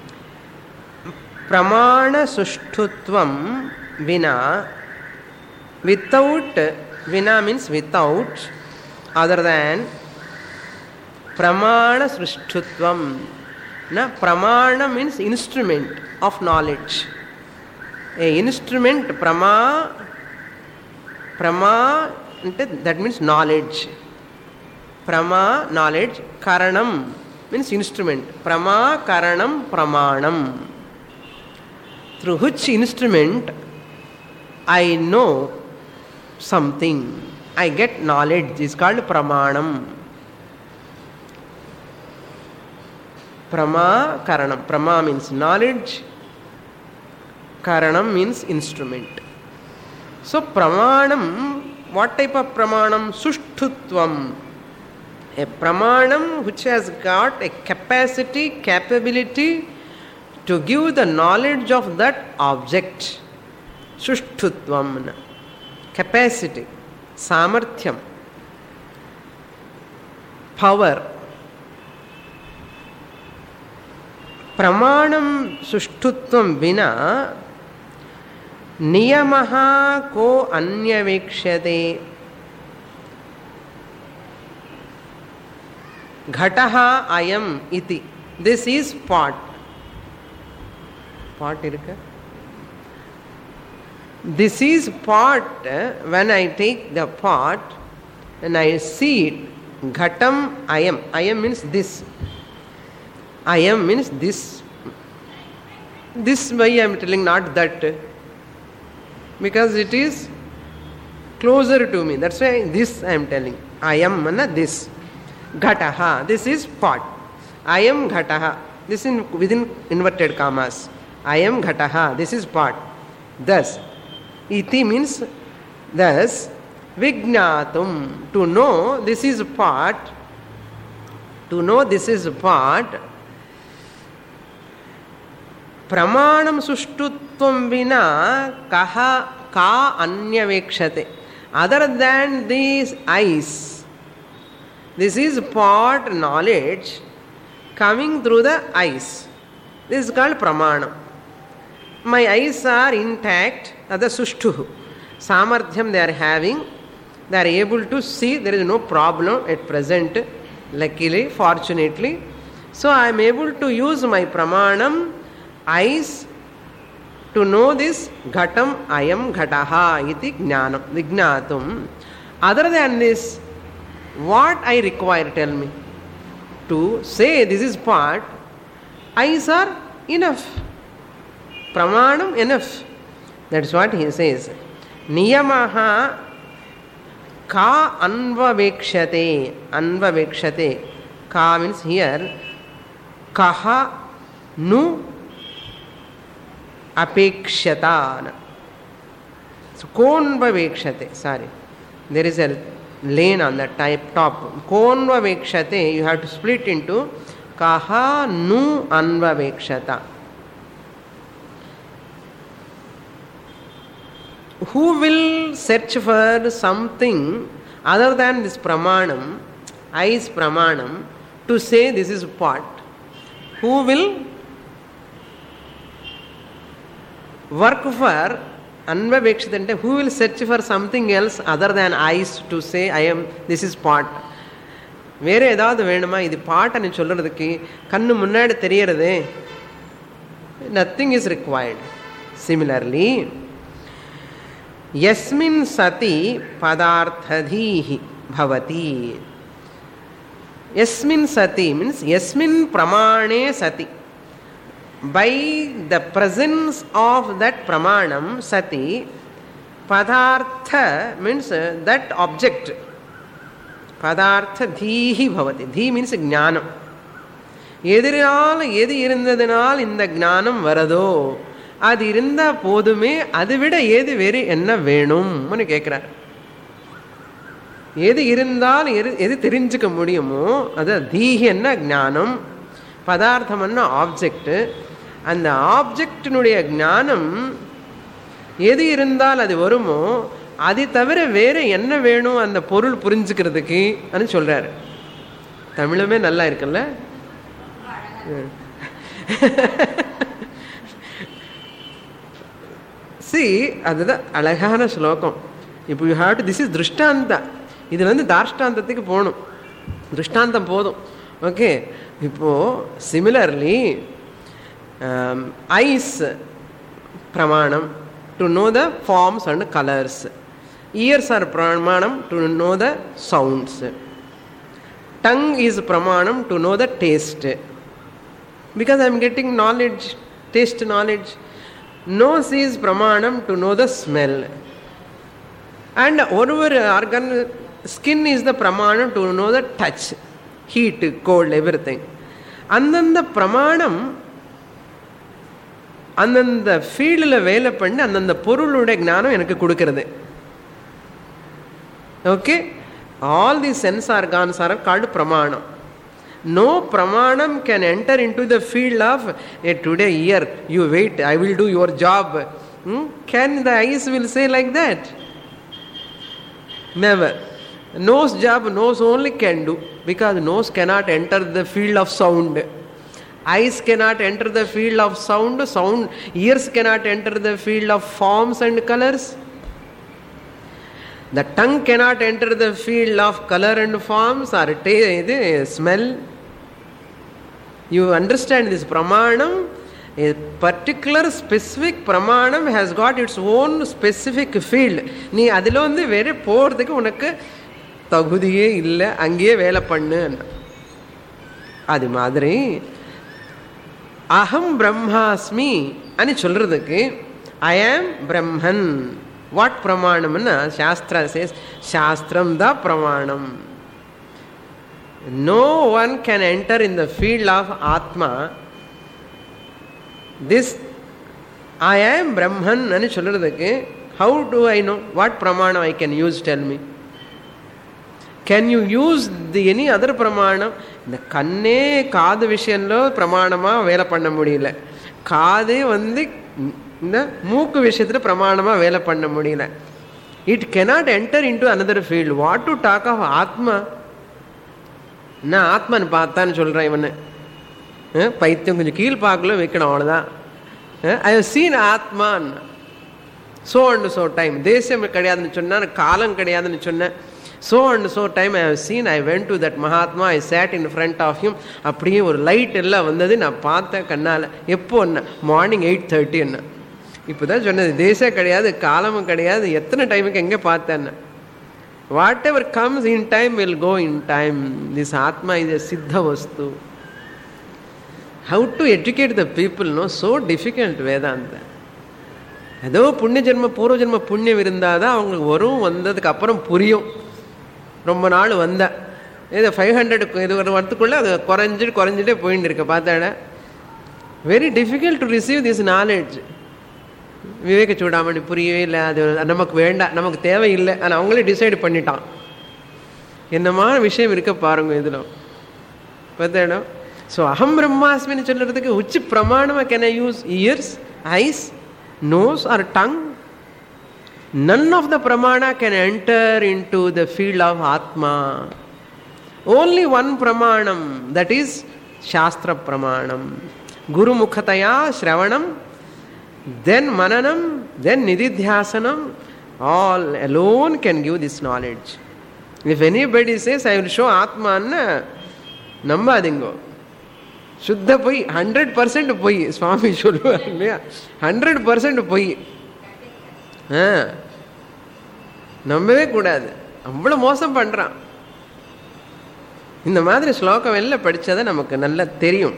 Speaker 1: Pramana sushtutvam vina, without, vina means without, other than. Pramana sushtutvam. Na, pramana means instrument of knowledge. A instrument, prama, that means knowledge. Prama, knowledge. Karanam means instrument. Prama, karanam, pramanam. Through which instrument I know something, I get knowledge, is called pramanam. Prama, karanam. Prama means knowledge, karanam means instrument. So pramanam, what type of pramanam? Sushtutvam. A pramanam which has got a capacity, capability to give the knowledge of that object. Sushtutvam. Capacity, samarthyam, power. Pramanam sushtutvam vina niyamaha ko anyavekshyate. Ghataha ayam iti. This is pot. Pot irukka? This is pot. When I take the pot and I see it, ghatam ayam. Ayam means this. Ayam means this. This why I am telling, not that. Because it is closer to me. That's why this I am telling. Ayam mana this. Ghataha. This is pot. Ayam ghataha. This in within inverted commas. Ayam ghataha. This is pot. Thus. Iti means thus, vijnatum, to know this is pot, to know this is pot. Pramanam sushtutvam vina kaha ka anyavekshate. Other than these eyes, this is pot knowledge coming through the eyes. This is called pramanam. My eyes are intact, that's sushtuhu. Samarthyam they are having, they are able to see, there is no problem at present, luckily, fortunately. So I am able to use my pramanam, eyes, to know this ghatam ayam ghataha iti jnanam, vijnatum. Other than this, what I require, tell me. To say this is part, eyes are enough. Pramanam enough. That's what he says. Niyamaha ka anvavekshate. Anvavekshate. Ka means here kaha nu apekshatan. So konvavekshate. Sorry. There is a lane on the top. Konvavekshate. You have to split into kaha nu anvavekshata. Who will search for something other than this pramanam, eyes pramanam, to say this is pot? Who will work for anvavekshate? Who will search for something else other than eyes to say I am, this is pot? வேறு ஏதாவது வேணுமா? இது பாட்டன்னு சொல்கிறதுக்கு கண்ணு முன்னாடி தெரியறதே. Nothing is required. Similarly, yasmin sati padarthadhihi bhavati. Yasmin sati means yasmin pramane sati. By the presence of that pramanam sati, padartha means that object. Padarthadhihi bhavati. Dhi means jnanam. எதிரால் எது இருந்ததினால் இந்த ஞானம் வரதோ அது இருந்தா போதுமே, அதை விட ஏது வேறு என்ன வேணும்னு கேட்குறார். எது இருந்தால் எது தெரிஞ்சுக்க முடியுமோ அது தீஹி என்ன ஞானம், பதார்த்தம் என்ன ஆப்ஜெக்ட். அந்த ஆப்ஜெக்டினுடைய ஞானம் எது இருந்தால் அது வருமோ அது தவிர வேறு என்ன வேணும் அந்த பொருள் புரிஞ்சுக்கிறதுக்கு சொல்றாரு. தமிழுமே நல்லா இருக்குல்ல. See, அதுதான் அழகான ஸ்லோகம். இப்போ you have to, this is திருஷ்டாந்தா. இது தார்ஷ்டாந்தத்துக்கு போகணும். திருஷ்டாந்தம் போதும். ஓகே. இப்போது சிமிலர்லி ஐஸ் பிரமாணம் to know the forms and colours. Ears are பிரமாணம் to know the sounds. Tongue is pramanam to know the taste. Because I am getting knowledge, taste knowledge. Nose is pramanam to know the smell. And whatever organ, skin is the pramanam to know the touch, heat, cold, everything. அந்தந்த பிரமாணம் அந்தந்த ஃபீல்டில் வேலை பண்ணி அந்தந்த பொருளுடைய ஞானம் எனக்கு கொடுக்கறது. Okay, all the sense organs are called பிரமாணம். No pramanam can enter into the field of today here you wait, I will do your job. Can the eyes will say like that? Never. Nose job nose only can do, because nose cannot enter the field of sound. Eyes cannot enter the field of sound. Ears cannot enter the field of forms and colors. The tongue cannot enter the field of color and forms or smell. You understand this pramanam? A particular specific pramanam has got its own specific field. நீ அதில் வேற போகிறதுக்கு உனக்கு தகுதியே இல்லை, அங்கேயே வேலை பண்ணு. அது மாதிரி அகம் பிரம்மாஸ்மி అని சொல்றதுக்கு ஐ am Brahman. What பிரமாணம்னா Sastra chase, சாஸ்திரம் தான் பிரமாணம். No one can enter in the field of Atma. This I am Brahman ani சொல்றதுக்கு how do I know? What pramanam I can use? Tell me. Can you use any other pramanam? இந்த கண்ணே காது விஷயம்ல பிரமாணமா வேலை பண்ண முடியல, காதே இந்த மூக்கு விஷயத்தில் பிரமாணமா வேலை பண்ண முடியல. It cannot enter into another field. What to talk of Atma? நான் ஆத்மன் பார்த்தான்னு சொல்கிறேன். இவனு பைத்தியம், கொஞ்சம் கீழ் பார்க்கல வைக்கணும், அவ்வளோதான். ஐ ஹவ் சீன் ஆத்மான் ஸோ அண்ட் ஸோ டைம். தேசம் கிடையாதுன்னு சொன்னேன், காலம் கிடையாதுன்னு சொன்னேன். So and so time I have seen, I went to that மகாத்மா, I sat in front of him. அப்படியே ஒரு லைட் எல்லாம் வந்தது, நான் பார்த்தேன் கண்ணால். எப்போ என்ன? மார்னிங் 8:30 என்ன. இப்போ தான் சொன்னது, தேசம் கிடையாது, காலமும் கிடையாது, எத்தனை டைமுக்கு எங்கே பார்த்தேன்னு. Whatever comes in time will go in time. This Atma is a siddha vastu. How to educate the people? No, so difficult Vedanta. ஏதோ புண்ணிய ஜென்ம பூர்வ ஜென்ம புண்ணியம் இருந்தால் தான் அவங்களுக்கு வரும், வந்ததுக்கு அப்புறம் புரியும். ரொம்ப நாள் வந்தேன், ஏதோ 500 இது வரத்துக்குள்ளே அது குறைஞ்சிட்டே போயின்னு இருக்க பார்த்தாட. Very difficult to receive this knowledge. Viveka Chudamani புரியவே இல்லை, அது நமக்கு வேண்டாம், நமக்கு தேவையில்லை. ஆனால் அவங்களே டிசைட் பண்ணிட்டான். என்னமான விஷயம் இருக்க பாருங்க இதில் பார்த்தா. ஸோ அகம் பிரம்மாஸ்மின்னு சொல்கிறதுக்கு உச்சி பிரமாணமாக can I use ears, eyes, nose or tongue? None of the பிரமாணா can enter into the field of ஆத்மா. ஓன்லி ஒன் பிரமாணம், தட் இஸ் சாஸ்திர பிரமாணம். குருமுகதையா ஸ்ரவணம், then mananam, then nididhyasanam, all alone can give this knowledge. If anybody says I will show Atma anna, நம்பாதீங்கோ, சுத்த போய், 100% போய். சுவாமி சொல்லுவார் இல்லையா, 100% போய். நம்பவே கூடாது, அவ்வளோ மோசம் பண்ணுறான். இந்த மாதிரி ஸ்லோகம் எல்லாம் படித்ததை நமக்கு நல்லா தெரியும்.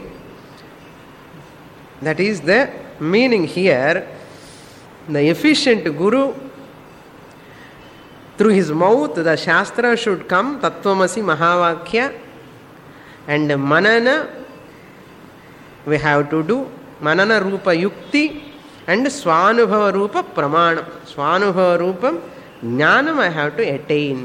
Speaker 1: That is the meaning here. The efficient guru, through his mouth the shastra should come, tattvamasi mahavakya, and manana we have to do, manana rupa yukti and swanubhava rupa pramanam. Swanubhava rupam jnanam I have to attain.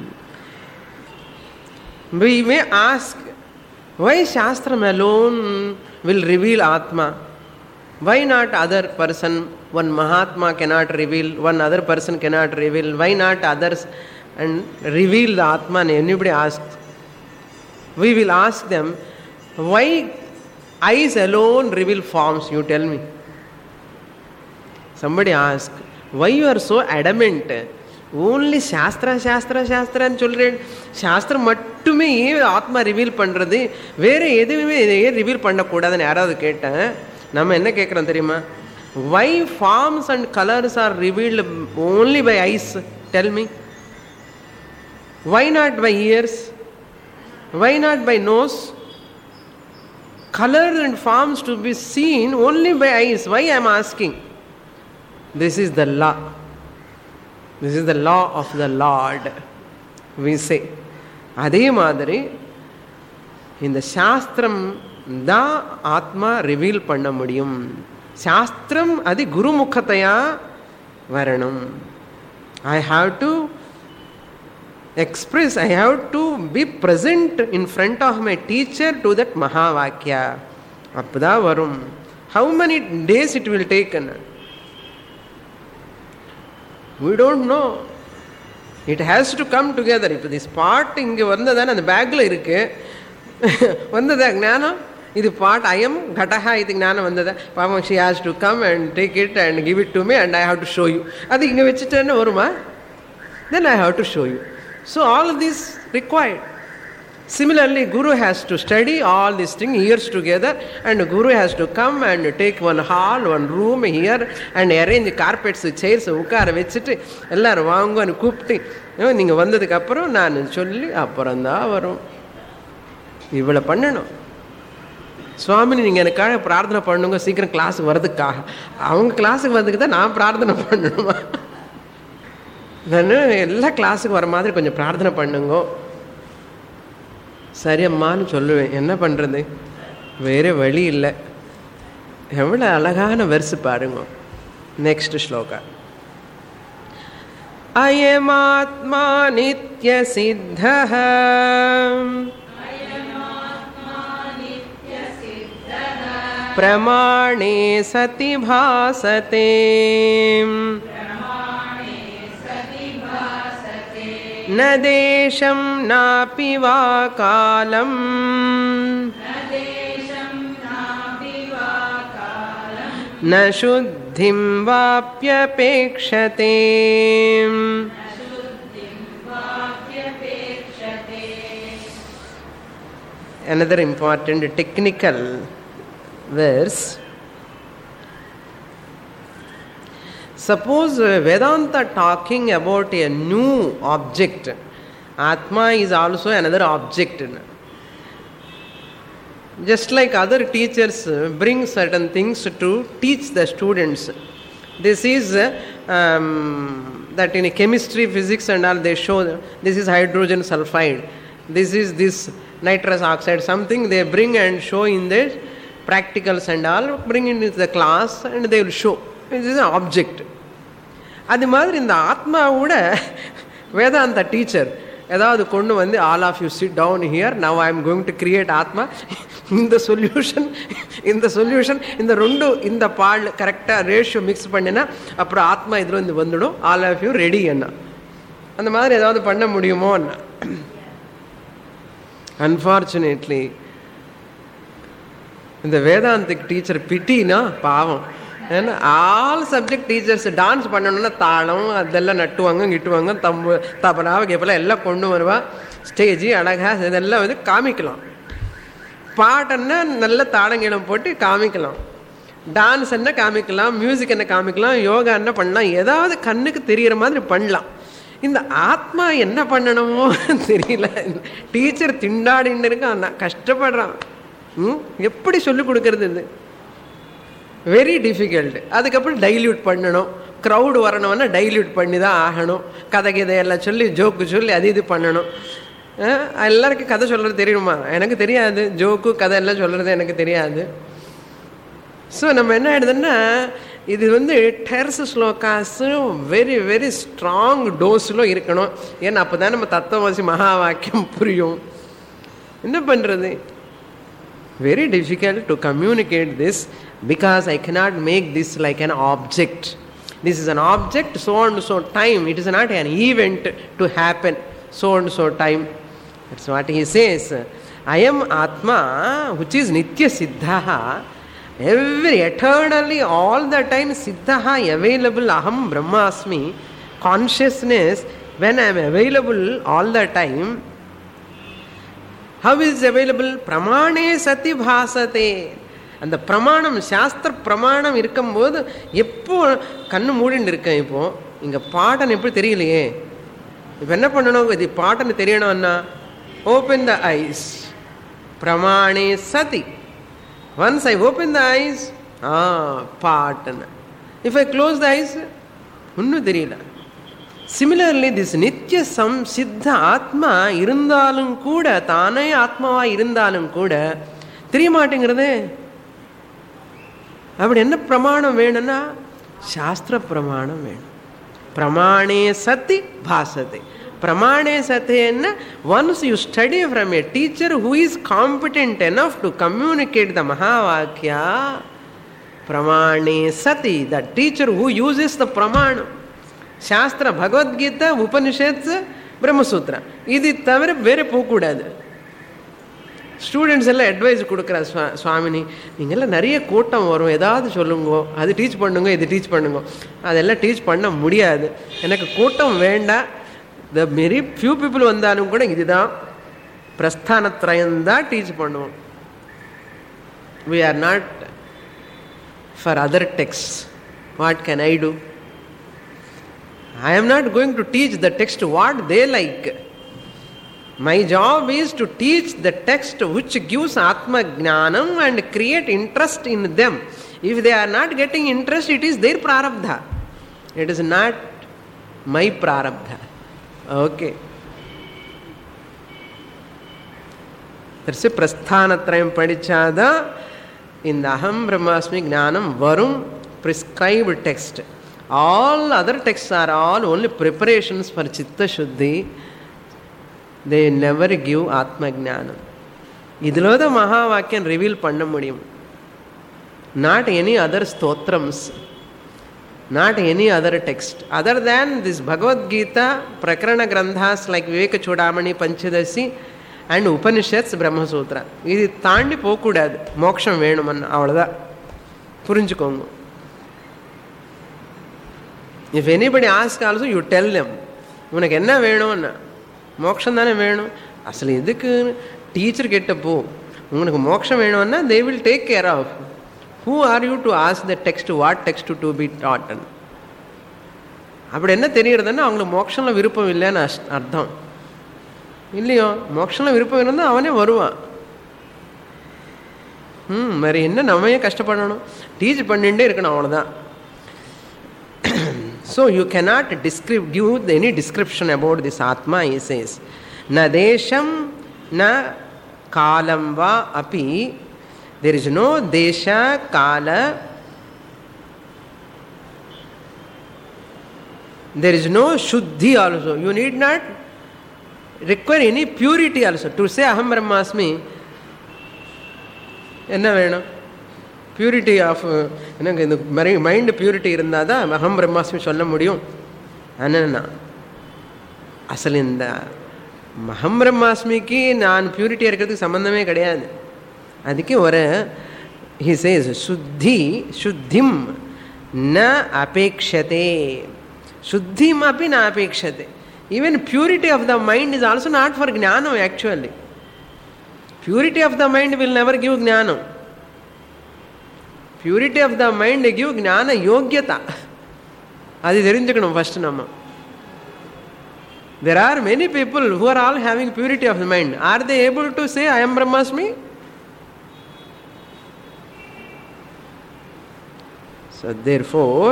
Speaker 1: We may ask, why shastram alone will reveal Atma? Why not other person? One Mahatma cannot reveal, one other person cannot reveal. Why not others and reveal the Atma? And anybody asks, we will ask them, why eyes alone reveal forms? You tell me. Somebody ask, why you are so adamant? Only Shastra ன்னு சொல்கிறேன். சாஸ்திரம் மட்டுமே ஏன் ஆத்மா reveal பண்ணுறது, வேறு எதுவுமே ஏன் ரிவீல் பண்ணக்கூடாதுன்னு யாராவது கேட்டேன். நம்ம என்ன கேட்குறோம் தெரியுமா? Why forms and colors are revealed only by eyes? Tell me. Why not by ears? Why not by nose? Colors and forms to be seen only by eyes. Why I am asking? This is the law. This is the law of the Lord, we say. அதே மாதிரி இந்த சாஸ்திரம் தான் ஆத்மா reveal பண்ண முடியும். சாஸ்திரம் அது குருமுகத்தையா வரணும். I have to express, I have to be present in front of my teacher to that Mahavakya. அப்போதா வரும். How many days it will take? We don't know. It has to come together. இப்போ this part இங்கே வந்ததானே அந்த பேக்கில் இருக்கு, வந்ததா ஞானம், இது பாட் ஐயம் கடஹா, இது ஞானம் வந்ததா? பாவம், she has to come and take it and give it to me and I have to show you. அது இங்கே வச்சுட்டேன்னு வருமா? Then I have to show you. So all of this required. Similarly, Guru has to study all these things years together, and Guru has to come and take one hall, one room here and arrange carpets, chairs, உட்கார வச்சுட்டு எல்லாரும் வாங்குன்னு கூப்பிட்டு நீங்கள் வந்ததுக்கு அப்புறம் நான் சொல்லி அப்புறம்தான் வரும். இவ்வளோ பண்ணணும். சுவாமி நீங்கள் எனக்காக பிரார்த்தனை பண்ணுங்க சீக்கிரம் கிளாஸுக்கு வர்றதுக்காக. அவங்க கிளாஸுக்கு வர்றதுக்கு தான் நான் பிரார்த்தனை பண்ணணுமா? நான் எல்லா கிளாஸுக்கு வர மாதிரி கொஞ்சம் பிரார்த்தனை பண்ணுங்க. சரி அம்மான்னு சொல்லுவேன். என்ன பண்ணுறது, வேறு வழி இல்லை. எவ்வளோ அழகான வெர்ஸ் பாருங்க. நெக்ஸ்ட் ஸ்லோகா. அயமாத்மா நித்ய சித்தஹ பிரமாணே சதி பாசதே न देशं नापि वा कालं न शुद्धिं वाप्यपेक्षते. Another important technical verse. Suppose Vedanta talking about a new object. Atma is also another object. Just like other teachers bring certain things to teach the students. This is that in chemistry, physics and all they show this is hydrogen sulfide. This is this nitrous oxide. Something they bring and show in their practicals and all. Bring it into the class and they will show. This is an object. அது மாதிரி இந்த ஆத்மாவோட வேதாந்த teacher ஏதாவது கொண்டு வந்து all of you sit down here, now I am going to create ஆத்மா, இந்த சொல்யூஷன் இந்த ரெண்டு இந்த பால் கரெக்டாக ரேஷியோ மிக்ஸ் பண்ணினா அப்புறம் ஆத்மா இதில் வந்து வந்துடும், ஆல் ஆஃப் யூ ரெடி என்ன, அந்த மாதிரி ஏதாவது பண்ண முடியுமோ? அன்ஃபார்ச்சுனேட்லி இந்த வேதாந்திக் டீச்சர் பிட்டினா பாவம். ஏன்னா ஆல் சப்ஜெக்ட் டீச்சர்ஸ் டான்ஸ் பண்ணணும்னா தாளம் அதெல்லாம் நட்டுவாங்க, கிட்டுவாங்க, தபலாவை கேப்பெல்லாம் எல்லாம் கொண்டு வருவா. ஸ்டேஜு அழகாக இதெல்லாம் வந்து காமிக்கலாம். பாட்டுன்னா நல்ல தாளங்கீழம் போட்டு காமிக்கலாம். டான்ஸ் என்ன காமிக்கலாம், மியூசிக் என்ன காமிக்கலாம், யோகா என்ன பண்ணலாம், ஏதாவது கண்ணுக்கு தெரிகிற மாதிரி பண்ணலாம். இந்த ஆத்மா என்ன பண்ணணுமோ தெரியல. டீச்சர் திண்டாடின்னு இருக்கான், கஷ்டப்படுறான். எப்படி சொல்லிக் கொடுக்கறது? இது வெரி டிஃபிகல்ட். அதுக்கப்புறம் டைல்யூட் பண்ணணும். க்ரௌடு வரணும்னா டைல்யூட் பண்ணி தான் ஆகணும். கதை எல்லாம் சொல்லி ஜோக்கு சொல்லி அது இது பண்ணணும். எல்லாருக்கும் கதை சொல்கிறது தெரியுமா? எனக்கு தெரியாது. ஜோக்கு கதை எல்லாம் சொல்கிறது எனக்கு தெரியாது. ஸோ நம்ம என்ன ஆகிடுதுன்னா இது வந்து டெர்ஸ் ஸ்லோகாஸும் வெரி வெரி ஸ்ட்ராங் டோஸில் இருக்கணும். ஏன்னா அப்போ தான் நம்ம தத்துவமசி மகா வாக்கியம் புரியும். என்ன பண்ணுறது? Very difficult to communicate this because I cannot make this like an object. This is an object, so and so time. It is not an event to happen so and so time. That's what he says. I am Atma, which is Nitya Siddhaha. Every eternally, all the time, Siddhaha available. Aham Brahmasmi. Consciousness, when I am available all the time. How is available? Pramane sati bhasate. அந்த பிரமாணம், சாஸ்திர பிரமாணம் இருக்கும்போது எப்போ கண்ணு மூடின்னு இருக்கேன். இப்போ இங்கே பாட்டன் எப்படி தெரியலையே, இப்போ என்ன பண்ணணும்? இது பாட்டன் தெரியணும்னா open the eyes. Pramane sati. Once I open the eyes, partana. If I close the eyes, unnu theriyala. Similarly, this nitya samsiddha atma irundhalum kuda, thane atmava irundhalum kuda theriya maatengirudhe. அப்படி என்ன பிரமாணம் வேணும்னா சாஸ்திர பிரமாணம் வேணும். பிரமாணே சத்தி பாசத்தை. பிரமாணே சத்தியன்னா once you study from a teacher who is competent enough to communicate the Mahavakya, pramane sati, the teacher who uses the pramanam, Shastra, Bhagavad Gita, Upanishads, Brahma Sutra, இது தவிர வேற போகக்கூடாது. ஸ்டூடெண்ட்ஸ் எல்லாம் அட்வைஸ் கொடுக்குற சுவாமினி, நீங்கள்லாம் நிறைய கூட்டம் வரும், ஏதாவது சொல்லுங்கோ, அது டீச் பண்ணுங்க, இது டீச் பண்ணுங்க. அதெல்லாம் டீச் பண்ண முடியாது, எனக்கு கூட்டம் வேண்டாம். த வெரி ஃபியூ பீப்புள் வந்தாலும் கூட இதுதான் பிரஸ்தானத்ரயம்தான் டீச் பண்ணுவோம். We are not for other text. What can I do? I am not going to teach the text what they like. My job is to teach the text which gives Atma Jnanam and create interest in them. If they are not getting interest, it is their prarabdha. It is not my prarabdha. Okay. That's a prasthanatrayam padichada in the Aham Brahmasmi Jnanam varum prescribed text. All other texts are all only preparations for Chitta Shuddhi. They never give Atma Jnanam. இதில் தான் மகாவாக்கியம் reveal பண்ண முடியும். Not any other stotrams, not any other text other than this Bhagavad Gita, Prakarana Grandhas like Viveka Chudamani, Panchadasi and Upanishads, Brahma Sutra. இது தாண்டி போகக்கூடாது. மோட்சம் வேணுமன்னு அவ்வளோதான் புரிஞ்சுக்கோங்க. If anybody asks also, you tell them, உனக்கு என்ன வேணும்னா மோட்சம் தானே வேணும். அசல் எதுக்கு டீச்சர் கிட்ட போ, உங்களுக்கு மோட்சம் வேணும்னா they will take care of. Who are you to ask the text what text to be taught? அப்படி என்ன தெரியறதுன்னா அவங்களுக்கு மோட்சம்ல விருப்பம் இல்லைன்னு அர்த்தம் இல்லையோ. மோட்சம்ல விருப்பம் இருந்தால் அவனே வருவான். மாதிரி என்ன நம்ம கஷ்டப்படணும், டீச் பண்ணிகிட்டே இருக்கணும், அவ்வளோதான். So you cannot give any description about this Atma, he says. Na desham na kalam va api. There is no desha, kala. There is no shuddhi also. You need not require any purity also. To say Aham Brahmasmi, enna venum? Purity of எனக்கு இந்த mind purity இருந்தால் தான் அகம் பிரம்மாஸ்மி சொல்ல முடியும். ஆனால் அசல் இந்த அகம் பிரம்மாஸ்மிக்கு நான் பியூரிட்டியாக இருக்கிறதுக்கு சம்மந்தமே கிடையாது. அதுக்கு ஒரு ஹி சேஸ் சுத்திம் ந அபேக்ஷதே, சுத்திம் அப்படி ந அபேக்ஷதே. Even purity of the mind is also not for ஞானம். Actually purity of the mind will never give ஞானம். Purity of the mind give ஞான யோக்கியதா. அது தெரிஞ்சுக்கணும் ஃபர்ஸ்ட் நம்ம. There are many people who are all having purity of the mind. Are they able to say I am Brahmasmi? So therefore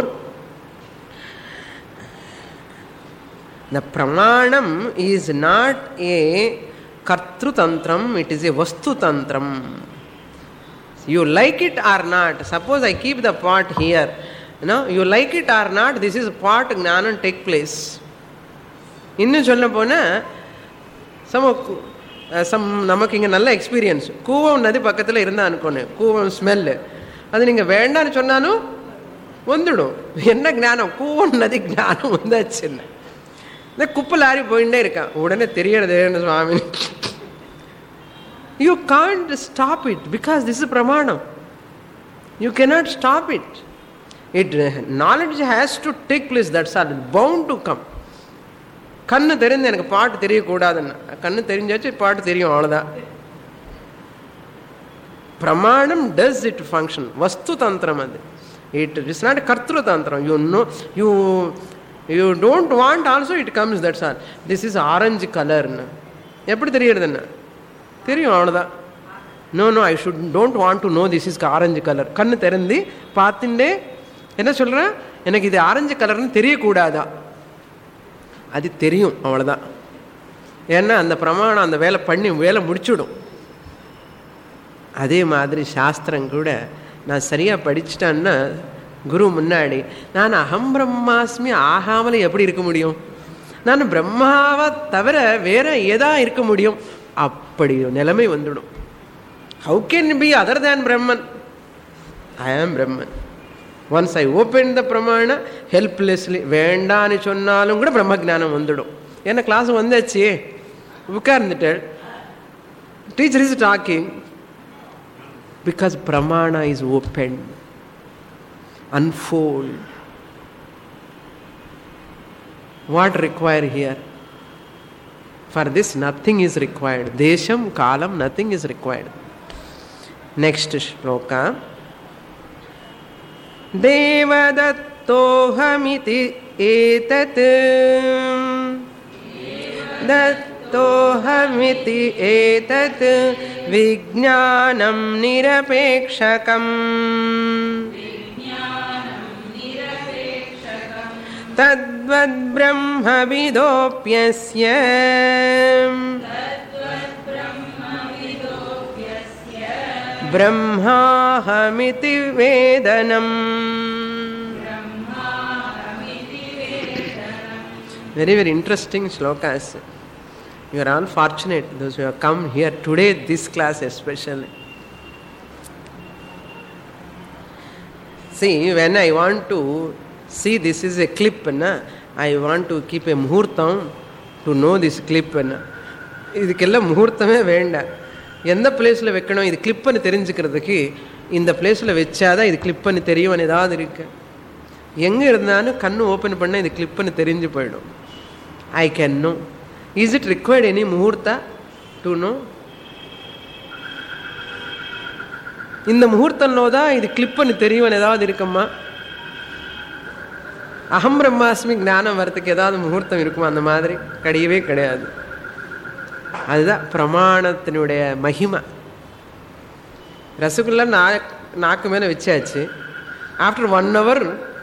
Speaker 1: the pramanam is not a kartru tantram, it is a vastu tantram. You like it or not, suppose I keep the pot here, you like it or not, this is pot gnanam take place. இன்னும் சொல்ல போனால் நமக்கு இங்கே நல்ல experience. Cooum நதி பக்கத்தில் இருந்தால் அனுக்கணும், Cooum smell, அது நீங்கள் வேண்டான்னு சொன்னாலும் வந்துடும். என்ன ஞானம்? கூவம் நதி ஞானம் வந்தாச்சு. இல்லை இந்த குப்பை லாரி போயிட்டே இருக்கான், உடனே தெரியறது சுவாமி. You can't stop it because this is pramanam. You cannot stop it. Knowledge has to take place, that's all. It's bound to come. கண்ணு தெரிந்து எனக்கு பாட்டு தெரியக்கூடாதுன்னு, கண்ணு தெரிஞ்சாச்சு பாட்டு தெரியும், அவ்வளோதான். பிரமாணம் does it function. வஸ்து தந்திரம் அது. It is not kartru tantram. You know, you don't want also, it comes, that's all. This is orange color. எப்படி தெரியறதுன்னா தெரியும், அவ்வளோதான். No no, I should don't want to know this is orange colour. கண்ணு திறந்து பார்த்துட்டே என்ன சொல்கிறேன், எனக்கு இது ஆரஞ்சு கலர்னு தெரியக்கூடாதா? அது தெரியும், அவ்வளோதான். ஏன்னா அந்த பிரமாணம் அந்த வேலை முடிச்சுடும். அதே மாதிரி சாஸ்திரம் கூட நான் சரியாக படிச்சுட்டேன்னா குரு முன்னாடி நான் அகம் பிரம்மாஸ்மி ஆகாமல் எப்படி இருக்க முடியும்? நான் பிரம்மாவை தவிர வேற ஏதா இருக்க முடியும்? அப்படி நிலைமை வந்துடும். How can be other than Brahman? I am Brahman. Once I open the பிரமாண ஹெல்ப்லெஸ்லி, வேண்டான்னு சொன்னாலும் கூட பிரம்ம ஜானம் வந்துடும். ஏன்னா கிளாஸ் வந்தாச்சு, உட்கார்ந்துட்டு டீச்சர் இஸ் டாக்கிங், பிகாஸ் பிரமாணா is open, unfold. What required here? For this nothing is required. Desham, kalam, nothing is required. Next shloka. Devadattohamiti etat dattohamiti etat vijnanam nirapekshakam तद्वद् ब्रह्मविदोऽप्यस्य ब्रह्माहमिति वेदनम्. Very very interesting shlokas. You are all fortunate, those who have come here today, this class especially. See, when I want to see this is a clip, I want to keep a muhurtam to know this clip. இதுக்கெல்லாம் முகூர்த்தமே வேண்டாம். எந்த பிளேஸில் வைக்கணும் இது கிளிப்புன்னு தெரிஞ்சுக்கிறதுக்கு இந்த பிளேஸில் வச்சாதான் இது கிளிப்புன்னு தெரியும். ஏதாவது இருக்கு, எங்கே இருந்தாலும் கண்ணு ஓப்பன் பண்ணால் இது கிளிப்புன்னு தெரிஞ்சு போயிடும். I can know. Is it required any முகூர்த்தா டு நோ? இந்த முகூர்த்தம்லோ தான் இது கிளிப்புன்னு தெரியும் ஏதாவது இருக்கம்மா? அகம் பிரம்மாஸ்மி ஞானம் வரத்துக்கு ஏதாவது முகூர்த்தம் இருக்குமா? அந்த மாதிரி கிடையவே கிடையாது. அதுதான் பிரமாணத்தினுடைய மகிமை. ரசகுல்லா நாக்கு மேலே வச்சாச்சு. After 1 hour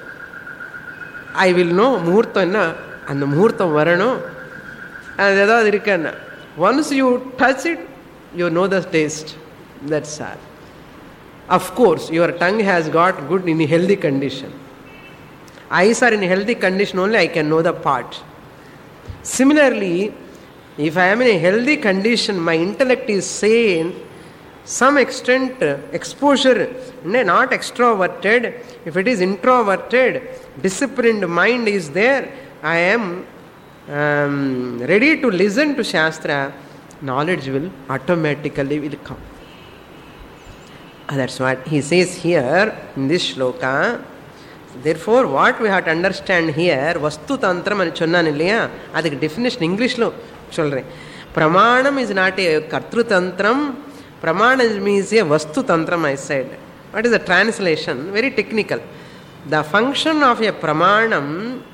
Speaker 1: I will know முகூர்த்தம் என்ன, அந்த முகூர்த்தம் வரணும். அது ஏதாவது இருக்குன்னா once you touch it you know the taste. That's all. Of course your tongue has got good in healthy condition. Eyes are in healthy condition only I can know the part. Similarly, if I am in a healthy condition, my intellect is sane, some extent exposure, not extroverted. If it is introverted, disciplined mind is there, I am ready to listen to Shastra, knowledge will automatically will come. That's what he says here in this shloka. Therefore, what we have to understand here, vastu tantram ani chonnan illaya, adukku definition English lo solren. Pramanam is not a kartru tantram, pramanam means a vastu tantram I said. What is the translation? Very technical. The function of a pramanam,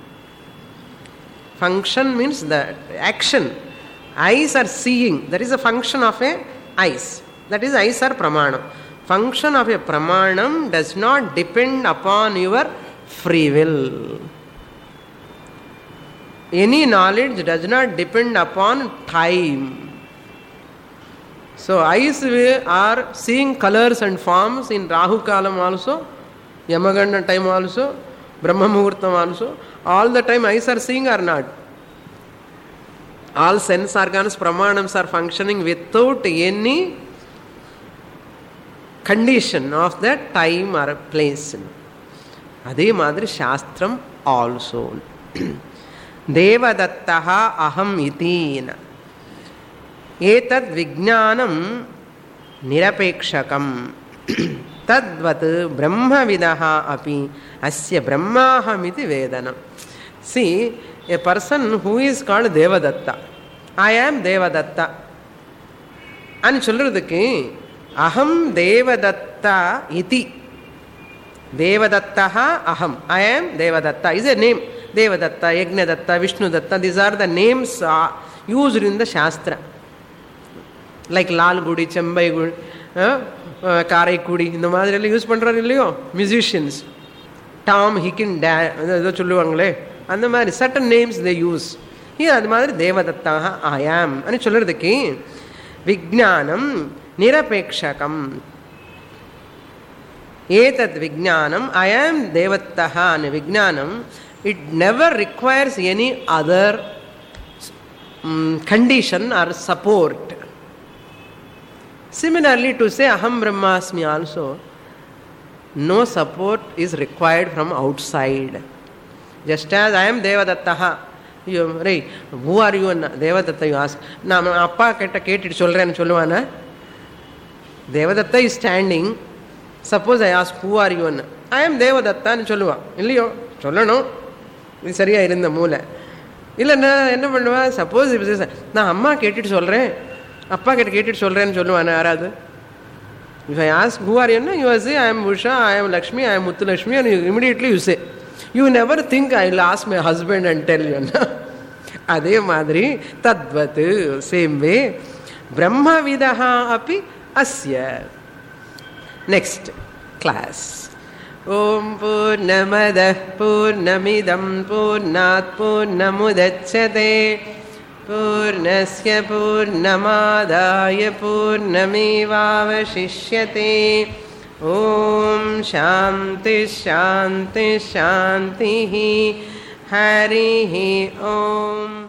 Speaker 1: function means the action. Eyes are seeing, that is a function of a eyes. That is eyes are pramanam. Function of a pramanam does not depend upon your free will. Any knowledge does not depend upon time. So eyes are seeing colors and forms in Rahu Kalam also, Yamaganda time also, Brahma Muhurtam also. All the time eyes are seeing or not? All sense organs, pramanams are functioning without any condition of that time or place. அதே மாதிரி சாஸ்திரம் also. Devadatta அகம் இதீன ஏதத் விஜ்ஞானம் நிரபேக்ஷகம் தத்வத் பிரம்மவிதः அப்பி அஸ்ய பிரம்மாஹமிதி வேதனம். See, a person who is called Devadatta, I am Devadatta అని சொல்றதுக்கு அகம் தேவதத்தா இதி, தேவதத்தா அகம், I am Devadatta is a name. Devadatta, Yajnadatta, Vishnadatta, these are the names used in the Shastra. Like Lalgudi, Chembaigudi, Karaikudi இந்த மாதிரியெல்லாம் யூஸ் பண்ணுறாரு இல்லையோ மியூசிஷியன்ஸ். டாம் ஹிக்கின் ஏதோ சொல்லுவாங்களே, அந்த மாதிரி சர்டன் நேம்ஸ் தே யூஸ். அது மாதிரி தேவதத்தாக ஆயாம் అని சொல்கிறதுக்கு விஜானம் நிரபேட்சகம். ஏதத் விஜானம் அயம் தேவத்தः அனு விஜானம் it never requires any other condition or support. Similarly, to say aham brahmasmi also, no support is required from outside. Just as I am devadattah, you right, who are you? Devadatta, you ask. Na appa ketta ketittu solren solluvana. Devadatta is standing. Suppose I ask, who are you? I am devadatta nu solluva illiyo சொல்லணும். இது சரியா இருந்த மூளை இல்லைன்னா என்ன பண்ணுவேன், suppose நான் அம்மா கேட்டுட்டு சொல்கிறேன், அப்பா கிட்ட கேட்டுட்டு சொல்கிறேன்னு சொல்லுவானே யாராவது? If I ask who are you, you say I am Usha, I am Lakshmi, I am Muthulakshmi, and immediately you say. You never think I will ask my husband and tell you. அதே மாதிரி தத்வத் சேம் வே பிரம்மவிதா அப்பி அஸ்ய. Next class. ஓம் பூர்ணமதః பூர்ணமிதம் பூர்ணாத் பூர்ணமுதச்யதே பூர்ணஸ்ய பூர்ணமாதாய பூர்ணமேவாவசிஷ்யதே. ஓம் சாந்தி சாந்தி சாந்தி. ஹரி ஓம்.